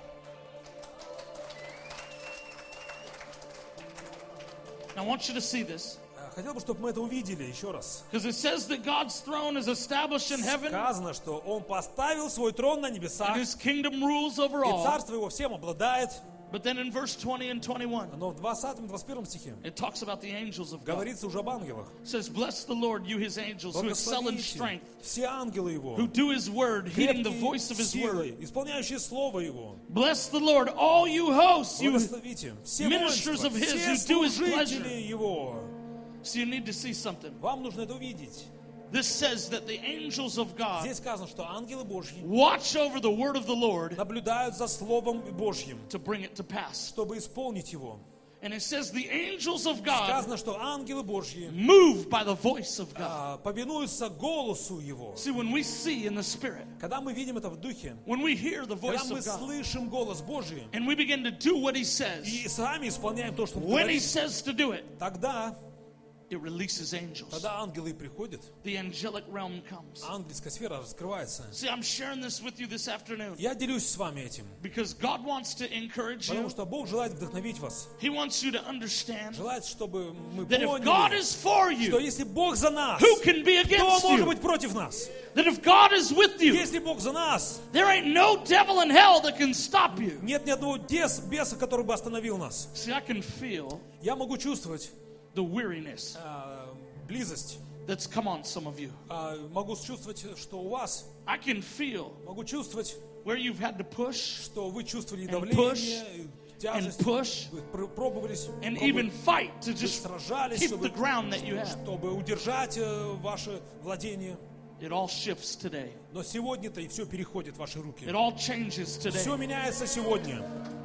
Now, I want you to see this, Хотел бы, чтобы мы это увидели еще раз. because it says that God's throne is established in heaven, Сказано, что он поставил свой трон на небесах, and his kingdom rules over и all. царство его всем обладает. But then in verse twenty and twenty-one, Но в двадцатом двадцать первом стихе it talks about the angels of God. говорится уже об ангелах. It says, bless the Lord, you his angels, who excel in Благословите strength, все ангелы его, who do his word, heeding the крепкие voice of his word. силой, исполняющие слово его. Bless the Lord, all you hosts, you. Благословите все ministers воинства, of his все who do his служители pleasure. его. So you need to see something. Вам нужно это увидеть. This says that the angels of God Здесь сказано, что ангелы Божьи watch over the word of the Lord наблюдают за Словом Божьим, to bring it to pass. чтобы исполнить его. And it says the angels of God Сказано, что ангелы Божьи move by the voice of God. а, повинуются голосу Его. See, when we see in the Spirit, Когда мы видим это в Духе, when we hear the когда voice мы of God, слышим голос Божий and we begin to do what he says, и сами исполняем то, что Он when he говорит, says to do it, тогда, it releases angels. тогда ангелы приходят, The angelic realm comes. ангельская сфера раскрывается. See, I'm sharing this with you this afternoon Я делюсь с вами этим, because God wants to encourage потому you. что Бог желает вдохновить вас, He wants you to understand желает, чтобы мы that if God поняли, is for что you, если Бог за нас, who can be кто against может you? быть против нас? That if God is with you, Если Бог за нас, there ain't no devil in hell that can stop you. нет ни одного дес, беса, который бы остановил нас. See, I can feel Я могу чувствовать the weariness а, близость, that's come on some of you. а, могу чувствовать, что у вас, I can feel могу чувствовать, where you've had to push что вы чувствовали And давление, and тяжесть, push вы пр- пробовались, and пробовали, even fight to вы just сражались, keep чтобы, the ground that you have. чтобы удержать э, ваше владение. It all shifts today. Но сегодня-то и все переходит в ваши руки. It all changes Все today. меняется сегодня.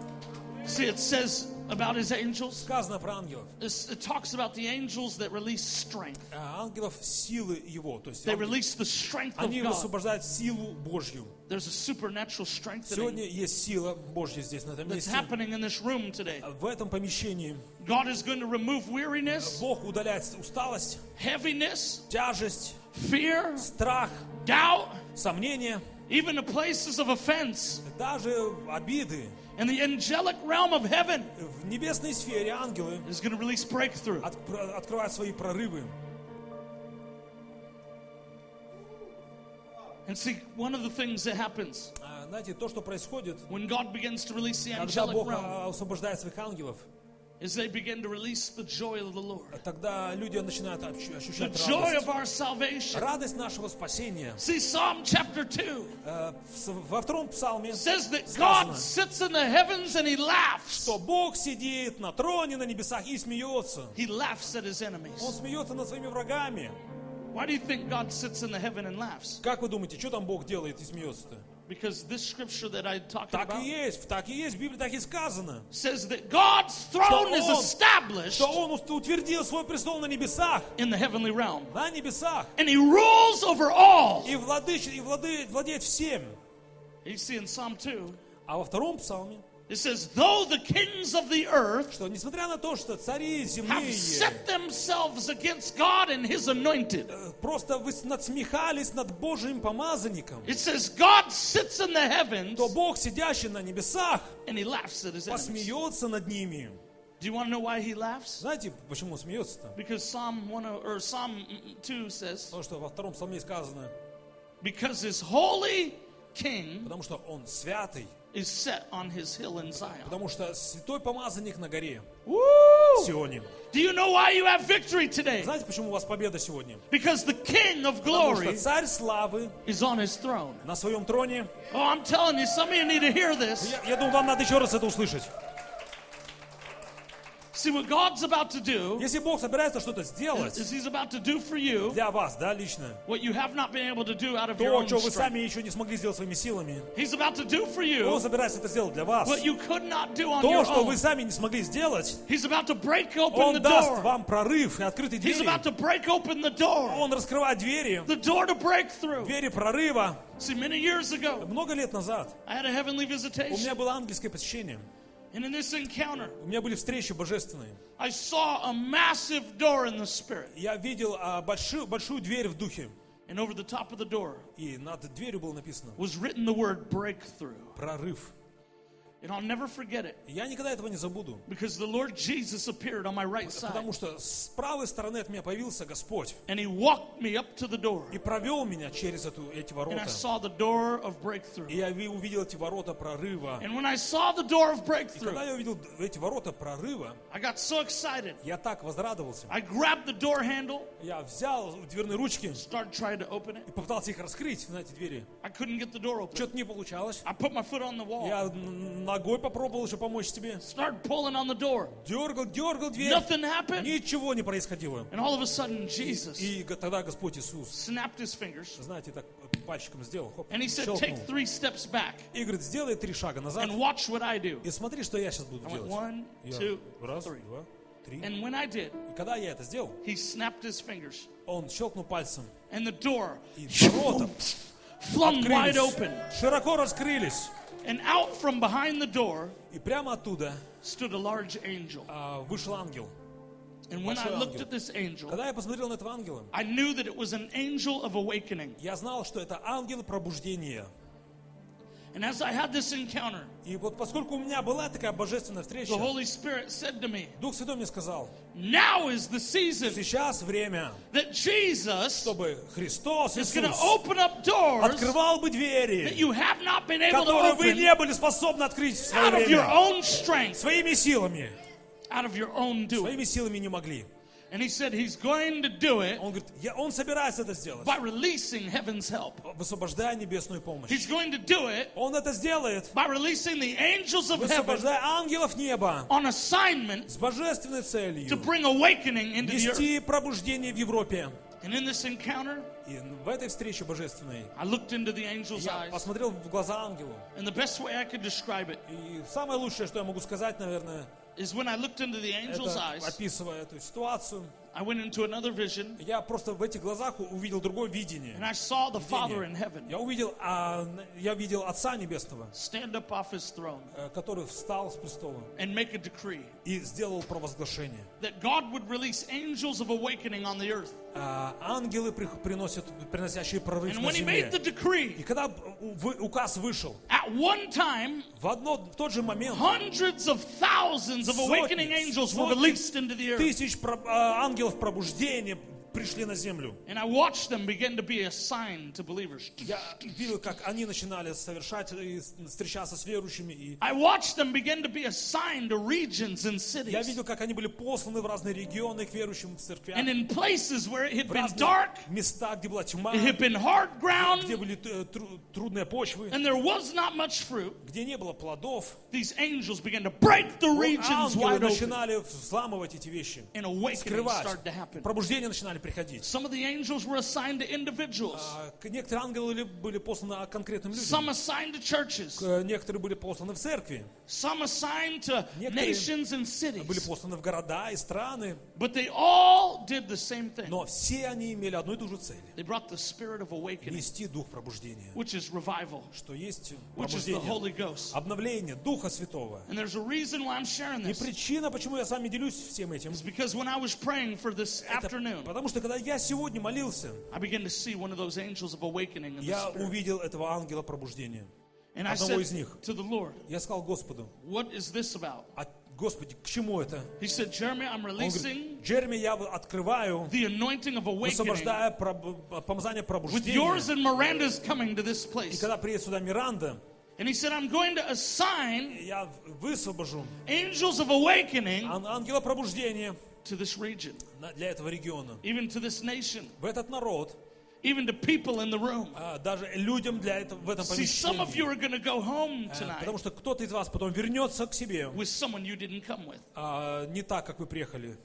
See, it says about his angels, Сказано про ангелов. it's- it talks about the angels that release strength. А ангелов силы его. То есть They ангелы, release the strength of они God. высвобождают силу Божью. There's a supernatural strengthening Сегодня есть сила Божья здесь, на этом that's месте. happening in this room today. В этом помещении God is going to remove weariness, Бог удаляет усталость, heaviness, тяжесть, fear, страх, doubt, сомнения, even the places of offense. даже обиды. And the angelic realm of heaven В небесной сфере ангелы is going to release breakthrough. от- открывают свои прорывы. And see, one of the things that happens А, Знаете, то, что происходит, when God begins to release the когда angelic Бог realm, а, освобождает своих ангелов, is they begin to release the joy of the Lord. тогда люди начинают ощу- The ощущать joy радость. of our salvation. Радость нашего спасения. See, Psalm chapter two Э, в- Во втором псалме says that God сказано, sits in the heavens and he laughs. что Бог сидит на троне на небесах и смеется. He laughs at his Он enemies. смеется над своими врагами. Why do you think God sits in the heaven and laughs? Как вы думаете, что там Бог делает и смеется-то? Because this scripture that I talked Так about и есть, так и есть, в Библии так и сказано. says that God's throne is он- established Что Он ут- утвердил свой престол на небесах, in the heavenly realm. на небесах. And he rules over all. И, владыч, и влады- владеет всем. You see in Psalm two, А во втором псалме, it says, though the kings of the earth что несмотря на то, что цари have земные set themselves against God and his anointed, э, просто вы надсмехались над Божьим помазанником, it says God sits in the heavens то Бог, сидящий на небесах, and he laughs at his enemies. посмеется над ними. Do you want to know why he laughs? Знаете, почему он смеется-то? Because Psalm one or Psalm two says, Потому что во втором псалме сказано, because his holy king потому что он святый, is set on his hill in Zion. потому что святой помазанник на горе Woo! в Сионе. Do you know why you have victory today? Знаете, почему у вас победа сегодня? Because the king of Потому что glory царь славы is on his throne. на своем троне. Oh, I'm telling you, some of you need to hear this. Я, я думаю, вам надо еще раз это услышать. See, what God's about to do Если Бог собирается что-то сделать is he's about to do for you для вас, да, лично, what you have not been able to do out of your то, own что вы strength. сами еще не смогли сделать своими силами, He's about to do for Он you собирается это сделать для вас. what you could not do on То, your что own. вы сами не смогли сделать, He's about to break open Он the даст door. вам прорыв и открытые He's двери. about to break open the door. Он раскрывает двери, The door to breakthrough. двери прорыва. See, many years ago, Много лет назад I had a heavenly у меня visitation. было ангельское посещение. And in this encounter, У меня были встречи божественные. I saw a massive door in the spirit. Я видел а, большую, большую дверь в духе. And over the top of the door И над дверью было написано was written the word breakthrough. «Прорыв». And I'll never forget it Я никогда этого не забуду. because the Lord Jesus appeared on my right side. Потому что с правой стороны от меня появился Господь. And he walked me up to the door. И провел меня через эту, эти And I ворота. saw the door of breakthrough. И я ви- увидел эти ворота прорыва. And when I saw the door of И breakthrough, когда я увидел эти ворота прорыва, I got so excited. я так возрадовался. I grabbed the door handle, Я взял дверные ручки started trying to open it. и попытался их раскрыть, знаете, двери. I couldn't get the door open. Что-то не получалось. I put my foot on the wall, Я н- ногой попробовал еще помочь тебе. started pulling on the door. Дергал, дергал дверь. Nothing happened. Ничего не происходило. And all of a sudden, Jesus И г- тогда Господь Иисус, snapped his fingers знаете, так пальчиком сделал, хоп, and he said, щелкнул. take three steps back И говорит, сделай три шага назад and watch what I do. и смотри, что я сейчас буду I went делать. one, Я two, раз, three. два, три. And when I did, И когда я это сделал, he snapped his fingers он щелкнул пальцем. and the door И ворота flung wide открылись, open. широко раскрылись. And out from behind the door И прямо оттуда stood a large angel. а, вышел ангел. And when I Большой looked ангел. at this angel, Когда я посмотрел на этого ангела, I knew that it was an angel of awakening. я знал, что это ангел пробуждения. And as I had this encounter, И вот поскольку у меня была такая божественная the встреча, Holy Spirit said to me, Дух Святой мне сказал, now is the season сейчас время, that Jesus чтобы Христос, is going to Иисус, open up doors открывал бы that двери, you have not been able to которые вы open не были способны открыть в свое out of your время. own strength, Своими силами. out of your own doing. Своими силами не могли. And he said he's going to do it Он говорит, я, он собирается это сделать, by releasing heaven's help. высвобождая небесную помощь. He's going to do it Он это сделает, by releasing the angels of heaven высвобождая ангелов неба on assignment с божественной to целью bring awakening into the earth. нести пробуждение в Европе. And in this encounter, И в этой встрече божественной I looked into the angel's я eyes. посмотрел в глаза ангелу. And the best way I could describe it И самое лучшее, что я могу сказать, наверное, is when I looked into the angel's это, eyes, описывая эту ситуацию, I went into another vision я просто в этих глазах увидел другое видение. and I saw the Father in Видение. heaven Я увидел, а, я видел Отца Небесного, stand up off his throne э, который встал с престола and make a decree и сделал провозглашение. that God would release angels of awakening on the earth. а, ангелы при- приносят, приносящие прорыв And на when he земле. made the decree, И когда у- вы- указ вышел, at one time, в, одно, в тот же момент hundreds of thousands of awakening сотни, angels were сотни released into the earth. тысяч про- а, ангелов пробуждения пришли на землю. And I watched them begin to be a sign to believers. Я видел, как они начинали совершать и встречаться с верующими. И I watched them begin to be a sign to regions and я cities. видел, как они были посланы в разные регионы к верующим в церквях. And in places where it had В been разных dark, местах, где была тьма, it had been hard ground, где были э, тру- трудные почвы, and there was not much fruit, где не было плодов. these angels began to break the regions Ангелы wide open. начинали взламывать эти вещи, And awakening скрывать. started to happen. Пробуждения начинали приходить. Some of the angels were assigned to individuals. А, к- Некоторые ангелы были посланы конкретным Some людям. assigned to churches. К- Некоторые были посланы в церкви. Some assigned to Некоторые nations and Были cities. посланы в города и страны. But they all did the same thing. Но все они имели одну и ту же цель. They brought the spirit of awakening, Нести дух пробуждения. which is revival, Что есть which is the пробуждение. Holy Ghost. Обновление Духа Святого. And there's a reason why I'm sharing И this. причина, почему я с вами делюсь всем этим, It's because when I was praying for this это afternoon, потому что когда я сегодня молился, I began to see one of those angels of awakening in the я spirit. увидел этого ангела пробуждения. And I одного said из них. to the Lord, Я сказал Господу: what is this about? а, Господи, к чему это? He said, Jeremy, I'm Он releasing говорит: Джереми, я открываю, the anointing of awakening высвобождаю проб- помазание with пробуждения. yours and Miranda's coming to this И place. когда приедет сюда Миранда, And he said, I'm going to assign я высвобожу angels of awakening ан- ангела пробуждения to this region, на- для этого региона. even to this nation, В этот народ, even to people in the room. а, даже людям для этого, в этом See, some of you помещении. are going to go home Э, tonight Потому что кто-то из вас потом вернется к себе, with someone you didn't come with. а, не так, как вы приехали.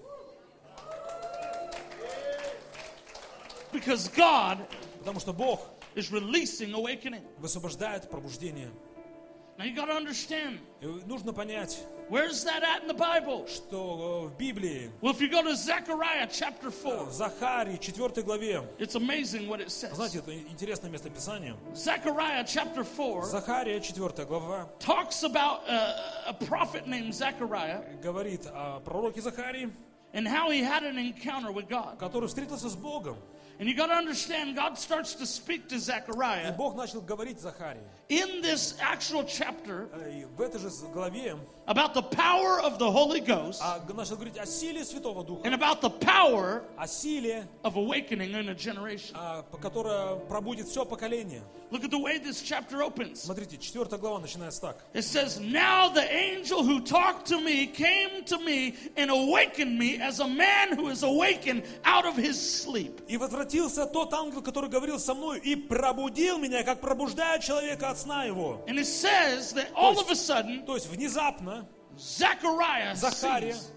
Because God Потому что Бог is releasing awakening. высвобождает пробуждение. Now you got to understand, И нужно понять, where's that at in the Bible? что в Библии, Well, if you go to Zechariah chapter в four, Захарии, четвёртой главе, it's amazing what it says. знаете, это интересное местописание. Zechariah chapter four Захария, четвёртая глава, talks about a, a prophet named Zechariah говорит о пророке Захарии, and how he had an encounter with God. который встретился с Богом. And you got to understand, God starts to speak to И Zechariah Бог начал говорить Захарии. in this actual chapter И в этой же главе about the power of the Holy Ghost а, начал говорить о силе Святого Духа, and about the power о силе, of awakening in a generation. а, по- которая пробудит все поколение. Look at the way this chapter opens. Смотрите, четвёртая глава начинается так. It says, Now the angel who talked to me came to me and awakened me as a man who is awakened out of his sleep. И возвратился тот ангел, который говорил со мной, и пробудил меня, как пробуждает человека от сна его. And it says that all of a sudden, То есть внезапно Zechariah Захария sees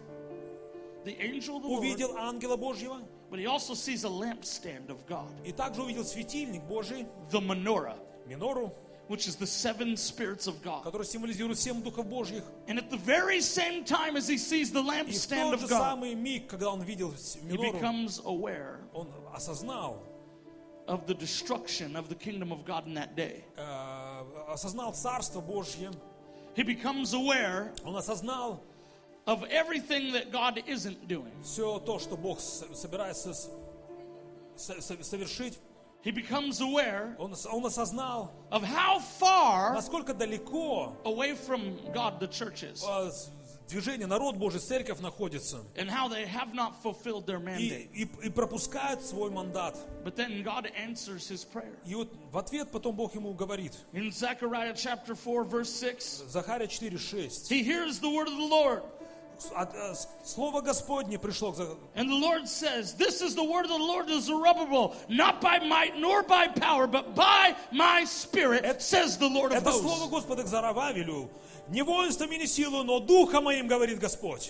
the angel of the Lord, увидел ангела Божьего, but he also sees a lampstand of God, и также увидел светильник Божий, the menorah, минору, which is the seven spirits of God. который символизирует семь духов Божьих. And at the very same time as he sees the И в lampstand тот же of God, самый миг, когда он видел he минору, becomes aware он осознал, of the destruction of the kingdom of God in that day. э, осознал Царство Божье, He becomes aware он осознал of everything that God isn't doing. все то, что Бог с- собирается с- со- со- совершить. He becomes aware Он, ос- он осознал, of how far насколько далеко away from God the church is, э, с- движение, народ Божий, церковь находится. and how they have not fulfilled their И, mandate. и, и пропускают свой мандат. But then God answers his prayer. И вот в ответ потом Бог ему говорит. In Zechariah chapter four, verse six, Захария четыре шесть. he hears the word of the Lord. От- э, с- Слово Господне пришло к Зах- And the Lord says, This is the word of the Lord to Zerubbabel, not by might nor by power, but by my spirit, says the Lord of Это слово hosts. Господа к Зарававелю. Не воинством и не силу, но духом моим, говорит Господь.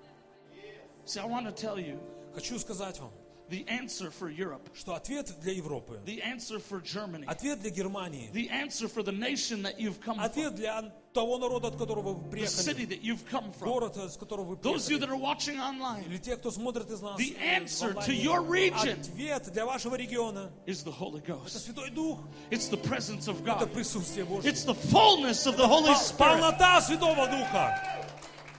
See, I want to tell you Хочу сказать вам, the answer for Europe, что ответ для Европы, the answer for Germany, ответ для Германии, the answer for the nation that you've come from, ответ для того народа, от которого вы the city приехали, that you've come from, город, с которого вы those of you that приехали, are watching online, или те, кто смотрит из нас, the э, в answer to онлайне. your region Ответ для вашего региона is the Holy — это Ghost. Святой Дух, It's the presence of это God. присутствие Божье, It's the fullness of the Holy Spirit. полнота Святого Духа.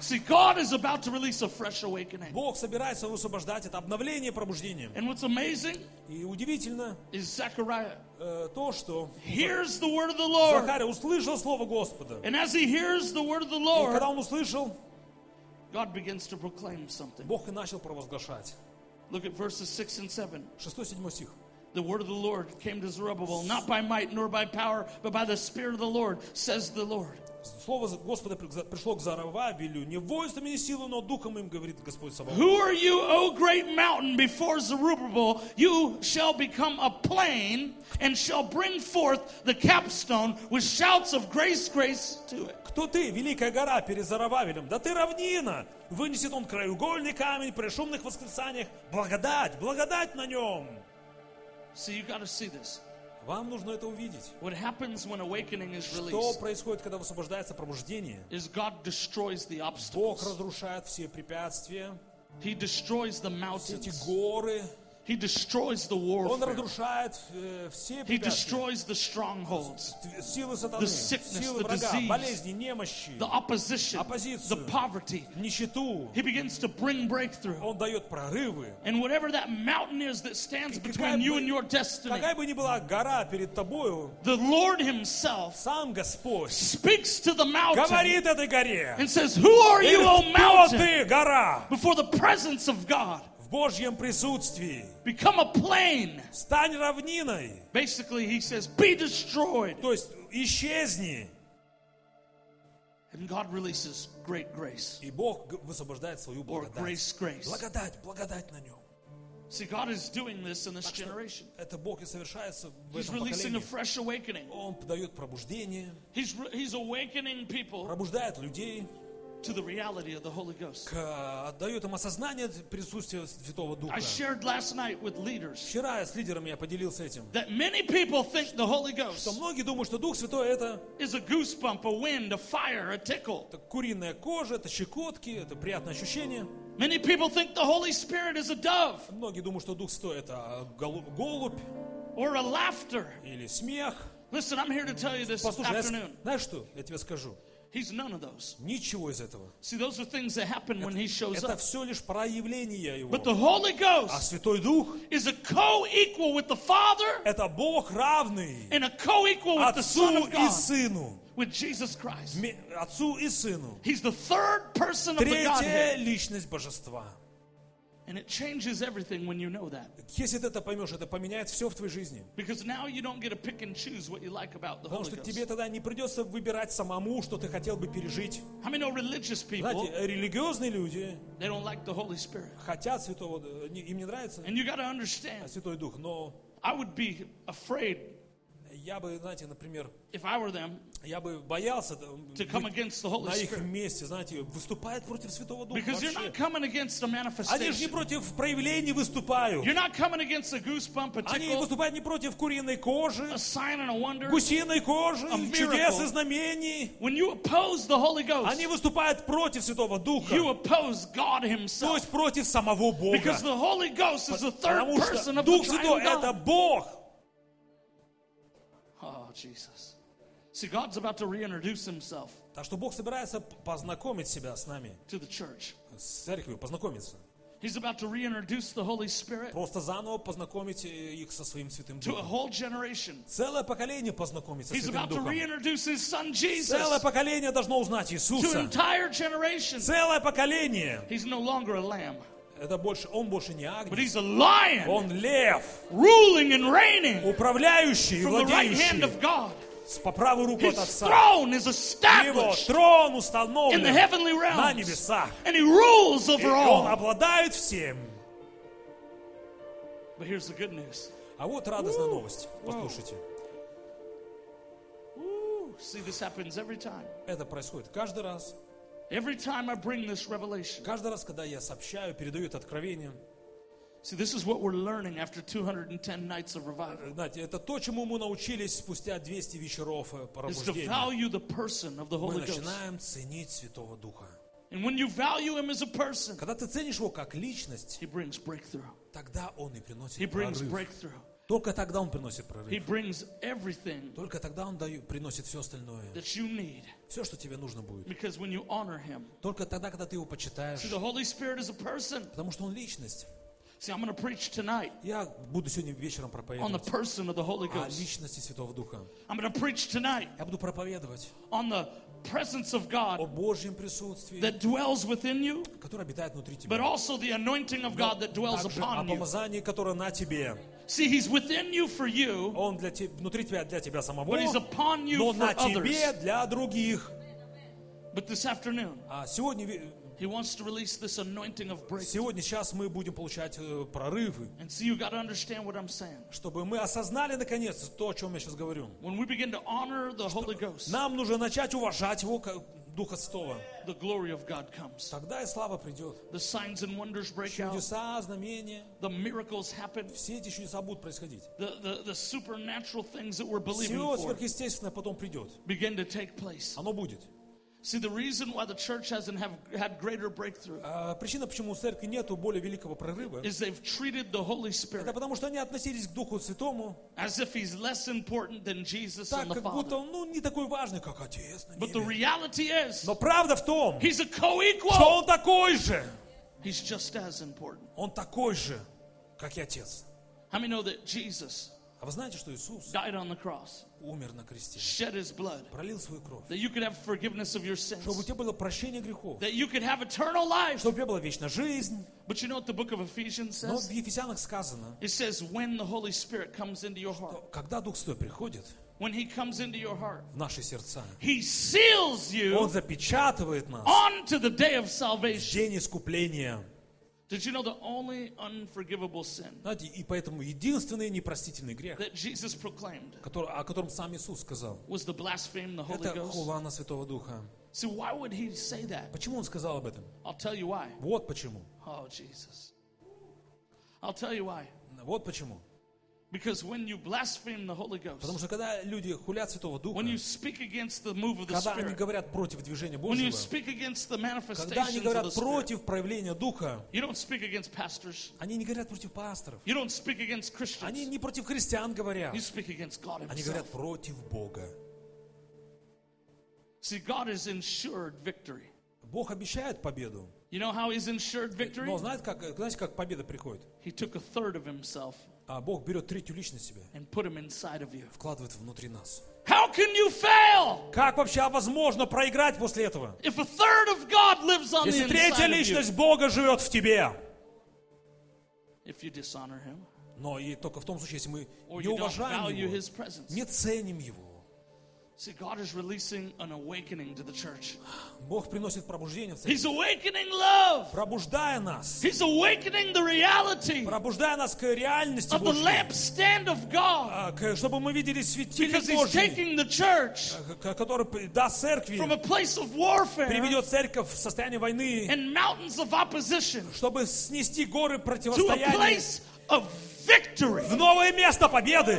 See, God is about to release a fresh awakening. Бог собирается высвобождать это обновление, пробуждение. And what's amazing И удивительно is Zechariah э, то, что hears the word of the Lord. Захария услышал слово Господа. And as he hears the word of the И Lord, когда он услышал, God begins to proclaim something. Бог и начал провозглашать. Look at verses six and seven. шестой-седьмой стих. The word of the Lord came to Zerubbabel, not by might nor by power, but by the Spirit of the Lord, says the Lord. Слово Господа пришло к Зарувавелю, не воинством и не силой, но духом им, говорит Господь Саваоф. Who are you, O great mountain, before Zerubbabel? You shall become a plain and shall bring forth the capstone with shouts of grace, grace to it. Кто ты, великая гора перед Зарувавелем? Да ты равнина. Вынесет он краеугольный камень при шумных восклицаниях. Благодать, благодать на нем. See, you got to see this. Вам нужно это увидеть. What happens when awakening is Что released происходит, когда высвобождается пробуждение? is God destroys the Бог obstacles. разрушает все препятствия, He destroys the все эти mountains. горы. He destroys the Он warfare. разрушает э, все He препятствия. destroys the strongholds, Силы сатаны, the sickness, силы the врага, disease, болезни, немощи, the opposition, the оппозицию, poverty. нищету. He begins to bring breakthrough. Он дает прорывы. And whatever that mountain is that stands Какая between you бы- and your destiny, Какая бы ни была гора перед тобою, the Lord Himself сам Господь speaks to the mountain говорит этой горе: and says, "Who are you, O кто mountain?" ты, гора, Before the presence of God. в Божьем присутствии? Become a plain. Стань равниной. Basically, He says, "Be destroyed." То есть исчезни. And God releases great grace. И Бог г- высвобождает свою Or благодать. grace, grace. Благодать, благодать на нем. See, God is doing this in this generation. Это Бог и совершается в He's этом releasing a поколении. fresh awakening. Он дает пробуждение, He's, re- he's awakening people пробуждает людей, to the reality of the Holy Ghost. к- отдает им осознание присутствия Святого Духа. I shared last night with leaders Вчера я с лидерами я поделился этим. that many people think the Holy Что Ghost многие думают, что Дух Святой это, is a goosebump, a wind, a fire, a tickle. это куриная кожа, это щекотки, это приятное ощущение. Many people think the Holy Spirit is a dove Многие думают, что Дух Святой это голу- голубь or a laughter. или смех. Listen, I'm here to tell you this Послушай, я с- afternoon. знаешь что? Я тебе скажу. He's none of those. Ничего из этого. See, those are things that happen when He shows Это up. все лишь проявление Его. But the Holy А Ghost Святой Дух is a co-equal with the Father это Бог равный and a co-equal with the Son Отцу of и God, Сыну. with Jesus Christ. Ме- Отцу и Сыну. He's the third person of the Третья Godhead. личность Божества. And it changes everything when you know that. Если ты это поймешь, это поменяет все в твоей жизни. Because now you don't get to pick and choose what you like about the Потому Holy что Ghost. тебе тогда не придется выбирать самому, что ты хотел бы пережить. How many know religious people, Знаете, религиозные люди they don't like the Holy Spirit? хотят Святого, э, не- им не нравится And you got to understand, Святой Дух, но I would be afraid я бы, знаете, например, if I were them я бы боялся да, to come быть against the Holy на их Spirit. месте, знаете, выступает против Святого Духа. Because you're вообще. not coming against a Они же не manifestation. против проявлений выступают. You're not coming against a goosebump, a Они tickle, выступают не против куриной кожи, a sign and a wonder. гусиной кожи, A miracle. чудес и знамений. When you oppose the Holy Ghost, Они выступают против Святого Духа, you oppose God то Himself. есть против самого Бога. Because the Holy Ghost is the third Потому person что of the Дух Святой triune это God. Бог. Oh, Jesus. See, God's about to reintroduce Himself Так что Бог собирается познакомить себя с нами, to the church. с церковью, познакомиться. He's about to reintroduce the Holy Spirit Просто заново познакомить их со своим Святым to a Духом. whole generation. Целое поколение познакомится с He's Святым about to Духом. reintroduce His Son Jesus Целое поколение должно узнать to an Иисуса. entire generation. Целое поколение. He's no longer a lamb, Это больше, он больше не but агнец. He's a lion, Он лев, ruling and reigning управляющий и from the right hand of владеющий God. по правую руку от His Отца. throne is Его established трон in the установлен heavenly на realms, небесах. and He rules И over он all. обладает всем. But here's the good news. А вот радостная новость. Послушайте. Woo. See, this happens every time. Это происходит каждый раз. Every time I bring this revelation. Каждый раз, когда я сообщаю, передаю это откровение. See, this is what we're learning after two hundred ten nights of revival. Знаете, это то, чему мы научились спустя двести вечеров э, Is to пробуждения. value the person of the Мы Holy Ghost. начинаем ценить Святого Духа. And when you value Him as a person, Когда ты ценишь Его как личность, He brings breakthrough. тогда Он и приносит He brings прорыв. breakthrough. Только тогда Он приносит прорыв. He brings everything Только тогда Он дает, приносит все остальное. that you need. Все, что тебе нужно будет. Because when you honor Him. Только тогда, когда ты Его почитаешь. See, the Holy Spirit is a person. Потому что Он личность. See, I'm going to preach tonight Я буду сегодня вечером on the проповедовать person of the Holy о Ghost. личности Святого Духа. I'm going to preach tonight Я буду проповедовать on the presence of о God Божьем присутствии, that dwells within you, которое обитает внутри but тебя. also the anointing of God that dwells Также о upon you. помазании, которое на тебе. See, He's within you for you, Он для te- внутри тебя для тебя самого, but He's upon you но for на others. тебе для других. But this afternoon, А сегодня, ве- He wants to release this anointing of breakthrough. сегодня, сейчас мы будем получать э, прорывы, And see, you got to understand what I'm saying. чтобы мы осознали наконец то, о чем я сейчас говорю. When we begin to honor the Holy Ghost, Нам нужно начать уважать Его, как Духа Святого. the glory of God comes. Тогда и слава придет. The signs and wonders break out. Чудеса, знамения, The miracles happen. все эти чудеса будут происходить. The, the, the supernatural things that we're believing Все for сверхъестественное потом придет. begin to take place. Оно будет. See, the reason why the church hasn't have, had greater breakthrough А причина, почему у церкви нету более великого прорыва, is they've treated the Holy это Spirit потому, что они относились к Духу Святому as if He's less important than Jesus так, and the как Father. будто он ну, не такой важный, как Отец на But the небе. reality is, Но правда в том, He's a что co-equal. Он такой же. He's just as important. Он такой же, как и Отец. How many know that Jesus А вы знаете, что Иисус died on the cross, умер на кресте, shed His blood, пролил свою кровь, that you could have forgiveness of your чтобы у sins, тебя было прощение грехов, that you could have eternal life? чтобы у тебя была вечная жизнь. But you know what the book of Ephesians Но says? в Ефесянах сказано, It says when the Holy Spirit comes into your heart, что когда Дух Святой приходит when He comes into your heart, в наши сердца, He seals Он you запечатывает нас onto the day of в salvation. день искупления. Did you know the only unforgivable sin Знаете, и поэтому единственный непростительный грех, that Jesus proclaimed который, о котором сам Иисус сказал, was to blaspheme the Holy это Ghost? хула на Святого Духа. See, why would He say that? Почему Он сказал об этом? I'll tell you why. Вот почему. Oh, Jesus. I'll tell you why. Вот почему. Because when you blaspheme the Holy Потому Ghost, что когда люди хулят Святого Духа, when you speak against the move of the когда они Spirit, говорят против движения when you Божьего, speak against the когда они manifestations of говорят the Spirit, против проявления Духа, you don't speak against pastors. они не говорят против пасторов. You don't speak against Они Christians. не против христиан говорят. You speak against God Они говорят Himself. против Бога. See, God has ensured victory. Бог обещает победу. You know how He's ensured victory? Но знаете, как, знаете, как победа приходит? He took a third of Himself А Бог берет третью личность себя, and put Him inside of you. вкладывает внутри нас. How can you fail Как вообще возможно проиграть после этого? if a third of God lives on the Если третья inside of you? личность Бога живет в тебе. If you dishonor Him Но и только в том случае, если мы or не you don't уважаем value Его, His presence. не ценим Его. See, God is releasing an awakening to the church. Бог приносит пробуждение в церковь, He's awakening love. пробуждая нас, He's awakening the reality пробуждая нас к реальности of the Божьей, lampstand of God. а, к- чтобы мы видели светильник Because He's Божий, taking the church к- который даст церкви, from a place of warfare приведет церковь в состояние войны, and mountains of opposition чтобы снести горы to a противостояния place of victory. в новое место победы.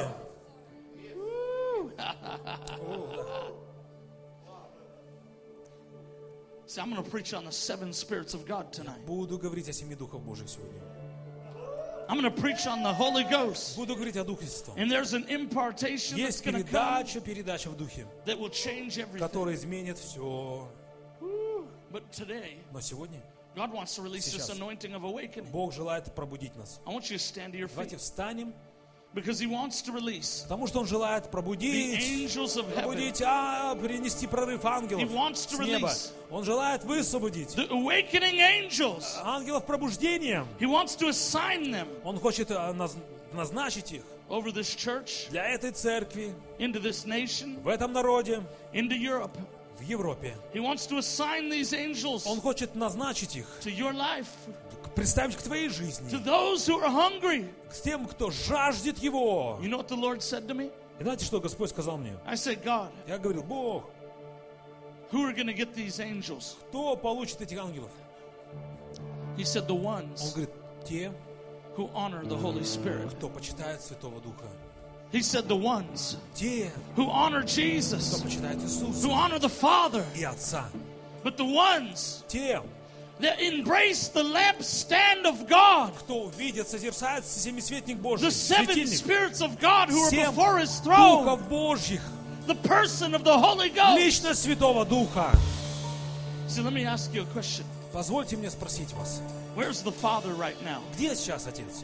See, I'm going to preach on the seven spirits of God tonight. Буду говорить о семи духах Божьих сегодня. I'm going to preach on the Holy Ghost. Буду говорить о Духе Святом. And there's an impartation that's Есть going to come передача, передача в Духе, that will change everything. которая изменит все. But today, Но сегодня God wants to release this Сейчас. anointing of awakening. Бог желает пробудить нас. I want you to stand to your Давайте feet встанем, because He wants to release потому что Он желает the пробудить, angels of heaven, пробудить, а, принести прорыв ангелов He wants to с неба. release Он желает высвободить the awakening angels. ангелов пробуждением. He wants to assign them Он хочет а, наз- назначить их over this church, для этой церкви, into this nation, в этом народе, into Europe. в Европе. He wants to assign these angels Он хочет назначить их, to your life, представить к твоей to жизни, those who are hungry. к тем, кто жаждет Его. You know what the Lord said to me? И знаете, что Господь сказал мне? I said, God, Я говорил, Бог, who are going to get these angels? кто получит этих ангелов? He said, the Он ones говорит, те, who honor the Holy Spirit. кто почитает Святого Духа. He said, the ones Те, who honor кто Jesus, почитает who Иисуса honor the Father. и Отца. But the ones Те, that embrace the lampstand of God, кто видит, созерцает семисветник Божий, the seven светильник, spirits of God who are семь before His throne, духов Божьих, the person of the Holy Ghost. личность Святого Духа. So let me ask you a question. Позвольте мне спросить вас, Where's the Father right now? где сейчас Отец?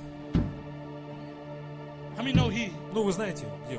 How many know He Ну, вы знаете, где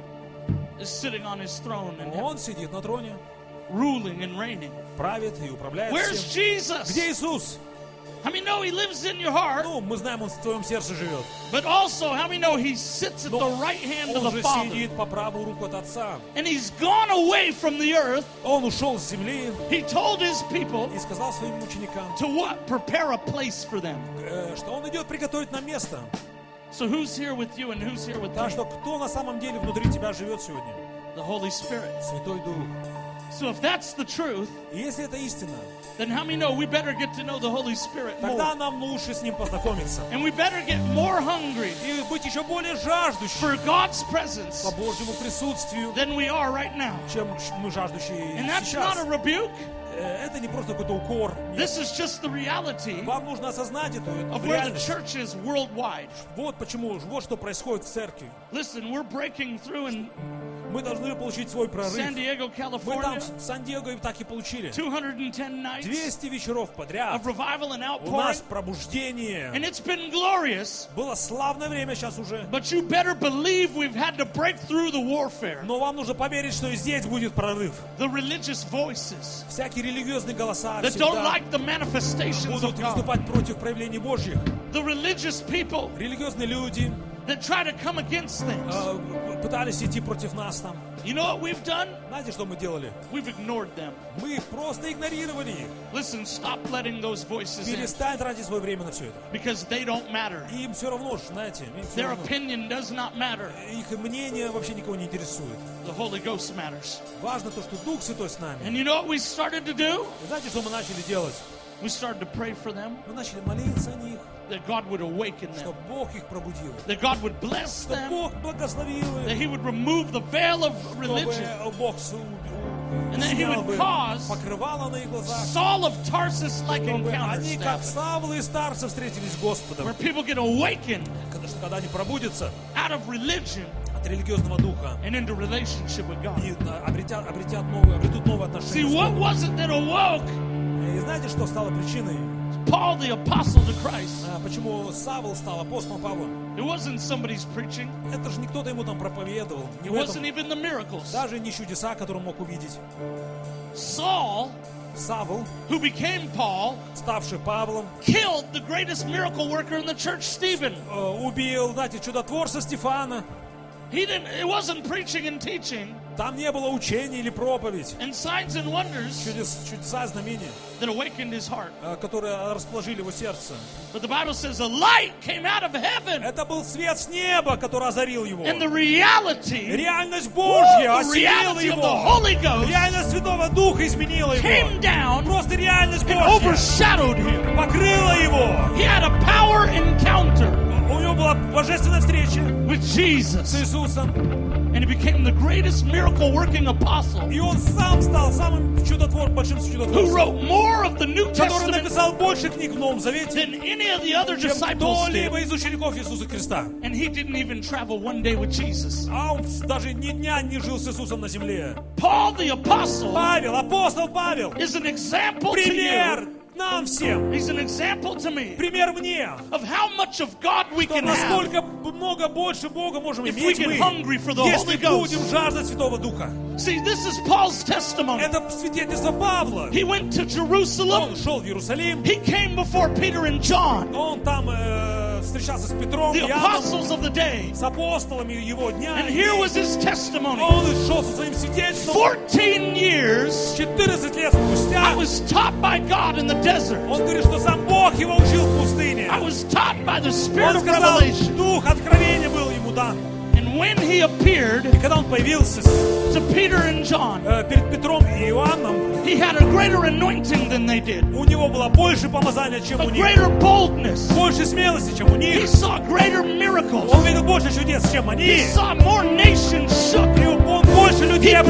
Он? is sitting on His throne and Он сидит на троне, ruling and reigning? правит и управляет Where's всем. Jesus? Где Иисус? How many know He lives in your heart? Ну, мы знаем, Он в твоем сердце живет. But also, how many know He sits at Но the right hand of Он the же Father? сидит по правую руку от Отца. And He's gone away from the earth. Он ушел с земли He told His people и сказал своим ученикам, to what? Prepare a place for them. э, что Он идет приготовить нам место. So who's here with you and who's here with Так me? что кто на самом деле внутри тебя живет сегодня? The Holy Spirit. Святой Дух. So if that's the truth, И если это истина, then how many know we better get to know the Holy Spirit тогда more? нам лучше с Ним познакомиться. And we better get more hungry И быть еще более жаждущим for God's presence по Божьему присутствию, than we are right now. чем мы жаждущие And that's not сейчас. a rebuke. Э, Это не просто какой-то укор. Нет. This is just the reality Вам нужно осознать эту, эту of where the реальность. church is worldwide. Вот почему, вот что происходит в церкви. Listen, we're breaking through in Мы должны получить свой прорыв. San Diego, Мы там California, в Сан-Диего и так и получили. two hundred ten nights двести вечеров подряд. of revival and У outpouring. нас пробуждение. And it's been glorious, Было славное время сейчас уже. but you better believe we've had to break through the warfare. Но вам нужно поверить, что и здесь будет прорыв. The religious voices Всякие религиозные голоса that don't всегда like the manifestations будут of God. выступать против проявлений Божьих. The religious people Религиозные люди that try to come against things. э, пытались идти против нас там. You know what we've done? Знаете, что мы делали? We've ignored them. Мы просто игнорировали их. Listen, stop letting those voices in Перестань тратить свое время на все это. because they don't matter. И им все равно, знаете, им всё Their равно. opinion does not matter. Их мнение вообще никого не интересует. The Holy Ghost matters. Важно то, что Дух Святой с нами. And you know what we started to do? И знаете, что мы начали делать? We started to pray for them, Мы начали молиться о них, that God would awaken them, чтобы Бог их пробудил. that God would bless Чтобы them, Бог благословил that их. He would remove the veil of religion, Чтобы Бог с- and that He снял would бы cause покрывало на их глазах. Saul of Tarsus like Чтобы encounters они, to как happen, Савлы и старцы, встретились с Господом. where people get awakened Когда, что когда они пробудятся out of religion от религиозного духа and into relationship with God. и на- обретят, обретят новые, обретут новые See, отношения с what Богом. was it that awoke И знаете, что стало причиной, Paul the apostle to Christ? а, почему Савл стал апостолом Павлом? It wasn't somebody's preaching. Это же не кто-то ему там проповедовал. Не It в wasn't этом. even the miracles. Даже не чудеса, которые он мог увидеть. Saul, Савл, who became Paul, ставший Павлом, killed the greatest miracle worker in the church, Stephen. э, убил, знаете, чудотворца Стефана. He didn't, it wasn't preaching and teaching Там не было учения или проповедь. and signs and wonders Чудес, чудеса, знамения, that awakened his heart. э, которые расположили его сердце. But the Bible says a light came out of heaven, Это был свет с неба, который озарил его. and the reality, Реальность woo, Божья the осенила reality of the его. Holy Ghost Реальность Святого Духа изменила came его. down Просто реальность and Божья overshadowed him. покрыла его. He had a power encounter У него была божественная встреча with с Jesus, Иисусом. and he became the greatest miracle working apostle И он сам стал самым чудотворным, большим who чудотворцем, wrote more of the New который Testament написал больше книг в Новом Завете, than any of the other чем disciples did. кто-либо из учеников Иисуса Христа. And he didn't even travel one day with Jesus. А он даже ни дня не жил с Иисусом на земле. Paul the apostle Павел, апостол Павел, is an example to пример you. нам всем, He's an example to me пример мне, of how much of God we что can have насколько много больше Бога можем if we иметь get мы, hungry for the если Holy Ghost. будем жаждать Святого Духа. See, this is Paul's testimony. Это свидетельство Павла. He went to Он Jerusalem. шел в Иерусалим, He came before Peter and John, он там э, встречался с Петром, the Иоанном, apostles of the day. с апостолами его дня. And here was his testimony. Он шел со своим свидетельством. fourteen years четырнадцать лет I спустя was taught by God in the desert. он говорит, что сам Бог его учил в пустыне. I was taught by the Spirit Он of сказал, revelation. дух откровения был ему дан. And when he appeared И когда он появился с- to Peter and John, э, перед Петром и Иоанном, he had a greater anointing than they did, у него было больше помазания, чем a у них. greater boldness. Больше смелости, чем у He них. saw greater miracles. Он видел больше чудес, чем они. He saw more nations shook. И он больше людей He обратил к planted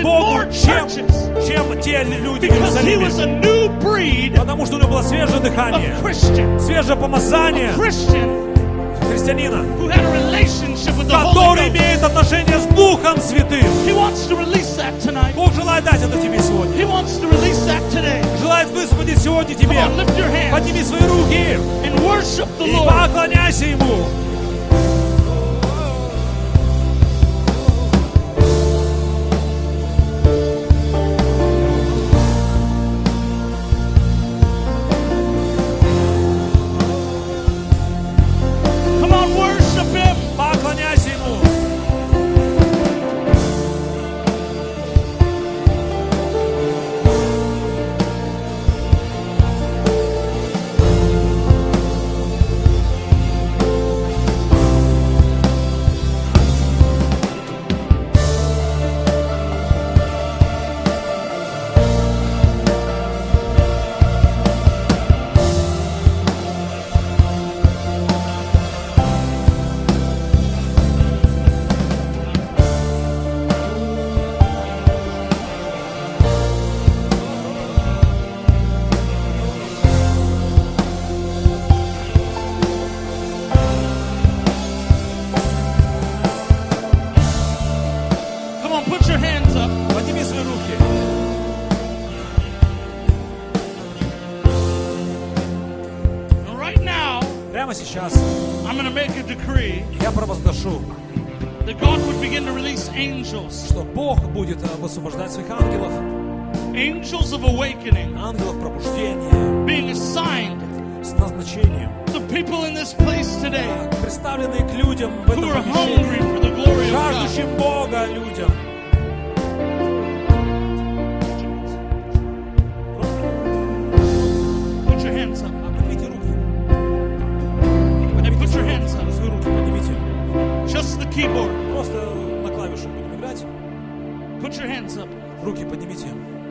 Богу, more чем, churches. чем те люди в Because he Иерусалиме. was a new breed Потому что у него было свежее дыхание, of Christian. свежее помазание Christian христианина, who had a relationship with the Holy который Ghost. имеет отношение с Духом Святым. He wants to release that tonight. Бог желает дать это тебе сегодня. He wants to release that today. Желает высвободить сегодня тебе. Come on, lift your hands Подними свои руки and worship the и Lord. поклоняйся Ему. Come on, worship Him. Поклоняйся Ему. Come on, put your hands up. Подними свои руки. And right now, Прямо сейчас I'm going to make a decree я провозглашу, that God would begin to release angels, что Бог будет э, высвобождать своих ангелов, angels of awakening, ангелов пробуждения being assigned с назначением, to people in this place today представленные к людям в этом who are помещении, hungry for the glory of God. жаждущим Бога людям. Put your hands up. Поднимите руки. Hey, put your hands up. Свои руки поднимите. Just the keyboard. Просто на клавишах будем играть. Put your hands up. Руки поднимите.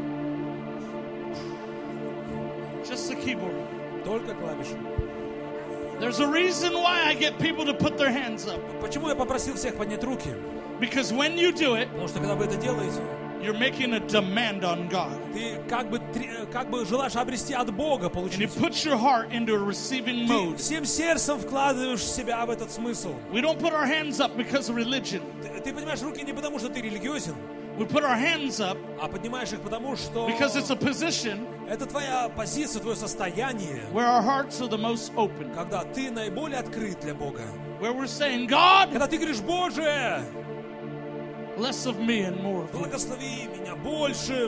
Just the keyboard. Только клавиши. There's a reason why I get people to put their hands up. Почему я попросил всех поднять руки? Because when you do it, Потому что когда вы это делаете, you're making a demand on God. ты как бы, тре- как бы желаешь обрести от Бога, And you получить. put your heart into a receiving Ты mode. всем сердцем вкладываешь себя в этот смысл. We don't put our hands up because of religion. Ты, ты поднимаешь руки не потому, что ты религиозен, We put our hands up а поднимаешь их потому, что because it's a position это твоя позиция, твое состояние, where our hearts are the most open. когда ты наиболее открыт для Бога. Where we're saying, God, Когда ты говоришь, Боже, less of me and more of you. благослови меня больше.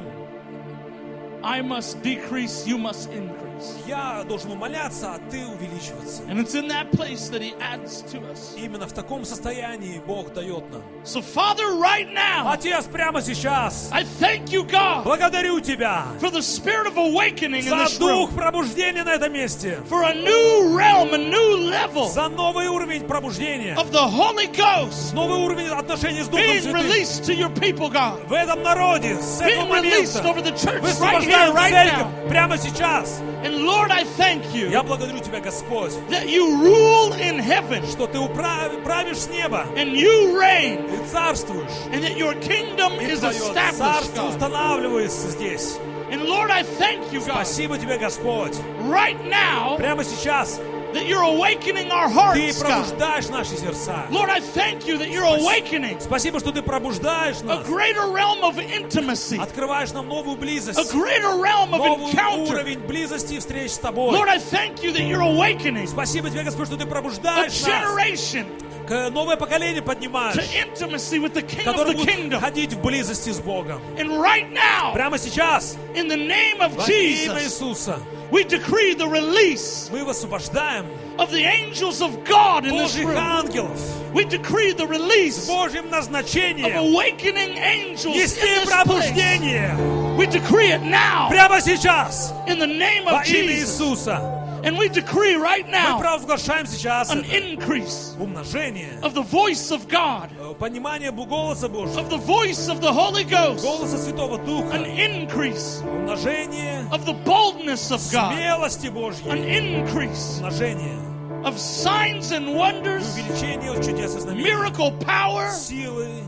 I must decrease, you must increase. Я должен умоляться, а ты увеличиваться. And it's in that place that He adds to us. Именно в таком состоянии Бог дает нам. So, Father, right now, Отец, прямо сейчас I thank you, God, благодарю Тебя for the spirit of awakening in за this дух room, пробуждения на этом месте, for a new realm, a new level за новый уровень пробуждения, of the Holy Ghost новый уровень отношений с Духом being Святым. released to your people, God. В этом народе с этого Being released момента over the church right here, высвобождаем right церковь now. прямо сейчас. And Lord, I thank you Я благодарю Тебя, Господь, that you rule in heaven что Ты управ- правишь с неба, and you reign Ты царствуешь, and that your kingdom и is Твое established, царство God. устанавливается здесь. And Lord, I thank you, God, Спасибо Тебе, Господь. right now Прямо сейчас that you're awakening our Ты hearts, God. пробуждаешь наши сердца. Lord, I thank you that you're awakening Спасибо, что Ты пробуждаешь a нас, greater realm of intimacy, открываешь нам новую a близость, greater realm of новый encounter. уровень близости и встреч с Тобой. Lord, I thank you that you're awakening Спасибо Тебе, Господь, что Ты a пробуждаешь нас, generation к новое поколение to поднимаешь, intimacy with the King of которое the будет kingdom. ходить в близости с Богом. And right now, Прямо сейчас, in the name of во имя Jesus, Иисуса, we decree the release мы высвобождаем of the angels of God in this Божьих room. ангелов We decree the с release Божьим of назначением awakening angels in нести this place. пробуждение. We decree it now Прямо сейчас, in the name во of имя Jesus. Иисуса, And we decree right мы now провозглашаем сейчас an это increase умножение, of the voice of God, понимание голоса Божьего, of the voice of the Holy Ghost, голоса Святого an Духа, increase умножение of the boldness of God, смелости an Божьей, increase умножение of signs and и wonders, увеличение чудес и знамений, miracle power. силы.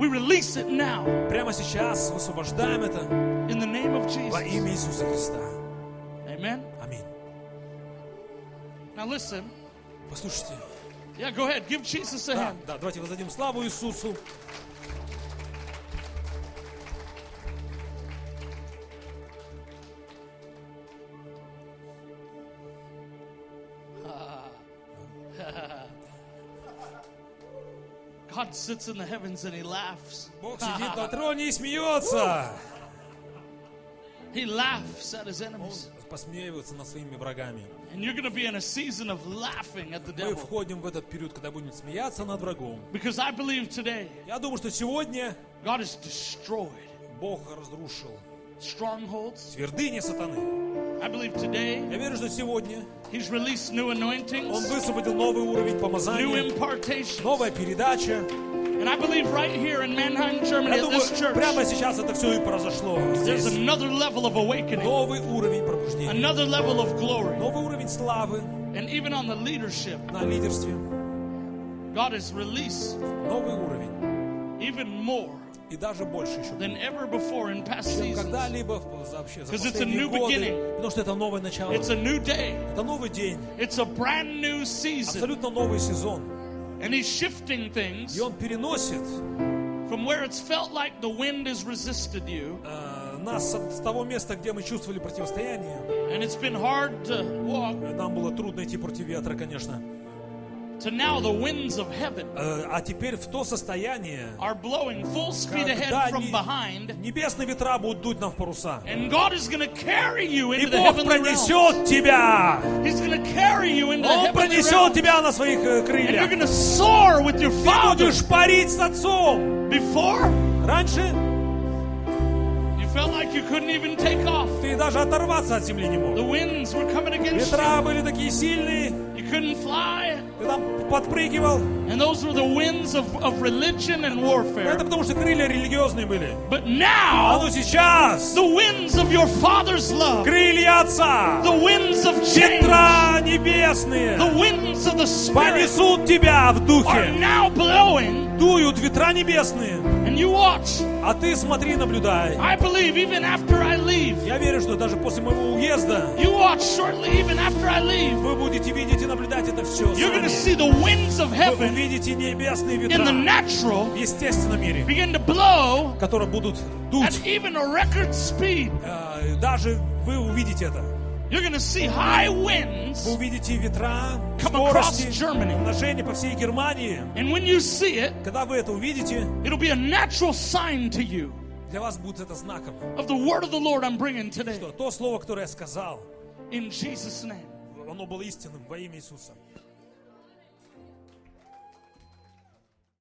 We release it now Прямо сейчас высвобождаем это in the name of во Jesus. имя Иисуса Христа. Amen. Аминь. Now listen. Послушайте. Yeah, go ahead. Give Jesus a Да, hand. да, давайте воздадим славу Иисусу. God sits in the heavens and he laughs. Бог сидит на троне и смеется. He laughs at his enemies. Он посмеивается над своими врагами. And you're going to be in a season of laughing at the Мы devil. входим в этот период, когда будем смеяться над врагом. Because I believe today Я думаю, что сегодня God has destroyed Бог разрушил strongholds. твердыни сатаны. I believe today Я верю, что сегодня He's released new Он anointings, высвободил новый уровень new помазания, impartations. новая передача. And I believe right here in Mannheim, Germany, Я at думаю, this church, прямо сейчас это все и произошло there's здесь. another level of awakening, Новый уровень пробуждения, another level of glory. новый уровень славы And even on the leadership, на лидерстве, God has released новый уровень even more и даже больше еще, than ever before in past чем seasons. когда-либо в- вообще за 'Cause it's a последние new годы, beginning. потому что это новое начало, It's a new day. это новый день, It's a brand new season. абсолютно новый сезон, And He's shifting things и Он переносит from where it's felt like the wind has resisted you, э, нас с того места, где мы чувствовали противостояние. and it's been hard to walk, Нам было трудно идти против ветра, конечно. to now the winds of heaven Э, А теперь в то состояние, are blowing full speed когда ahead from не- behind, небесные ветра будут дуть нам в паруса. and God is going to carry you И into the Бог heavenly realm. пронесет тебя. He's going to carry you into the Он heavenly пронесет realm, тебя на своих э, and you're крыльях. going to soar with your Ты Father. будешь парить с отцом. Before, Раньше you felt like you couldn't even take off. ты даже оторваться от земли не мог. The winds were coming against you. Ветра были такие сильные, You couldn't fly. ты там подпрыгивал. And those were the winds of, of religion and Это warfare. потому что крылья религиозные были. But А now, ну сейчас the winds of your Father's love, крылья Отца, the winds of change, ветра небесные the winds of the Spirit понесут тебя в are духе. now blowing. Дуют ветра небесные, And you watch. а ты смотри, наблюдай. I believe even after I leave, Я верю, что даже после моего уезда you watch shortly even after I leave, вы будете видеть и наблюдать это все you're going to сами. see the winds of Вы heaven увидите небесные in the ветра natural в естественном мире, begin to blow которые будут at дуть. even a record speed. Э, Даже вы увидите это. You're going to see high winds, Вы увидите ветра, Come across скорости, Germany. умножение по всей Германии. and when you see it, Когда вы это увидите, it'll be a natural sign to you для вас будет это знаком, of the word of the Lord I'm bringing today. что то слово, которое я сказал, In Jesus' name. оно было истинным во имя Иисуса.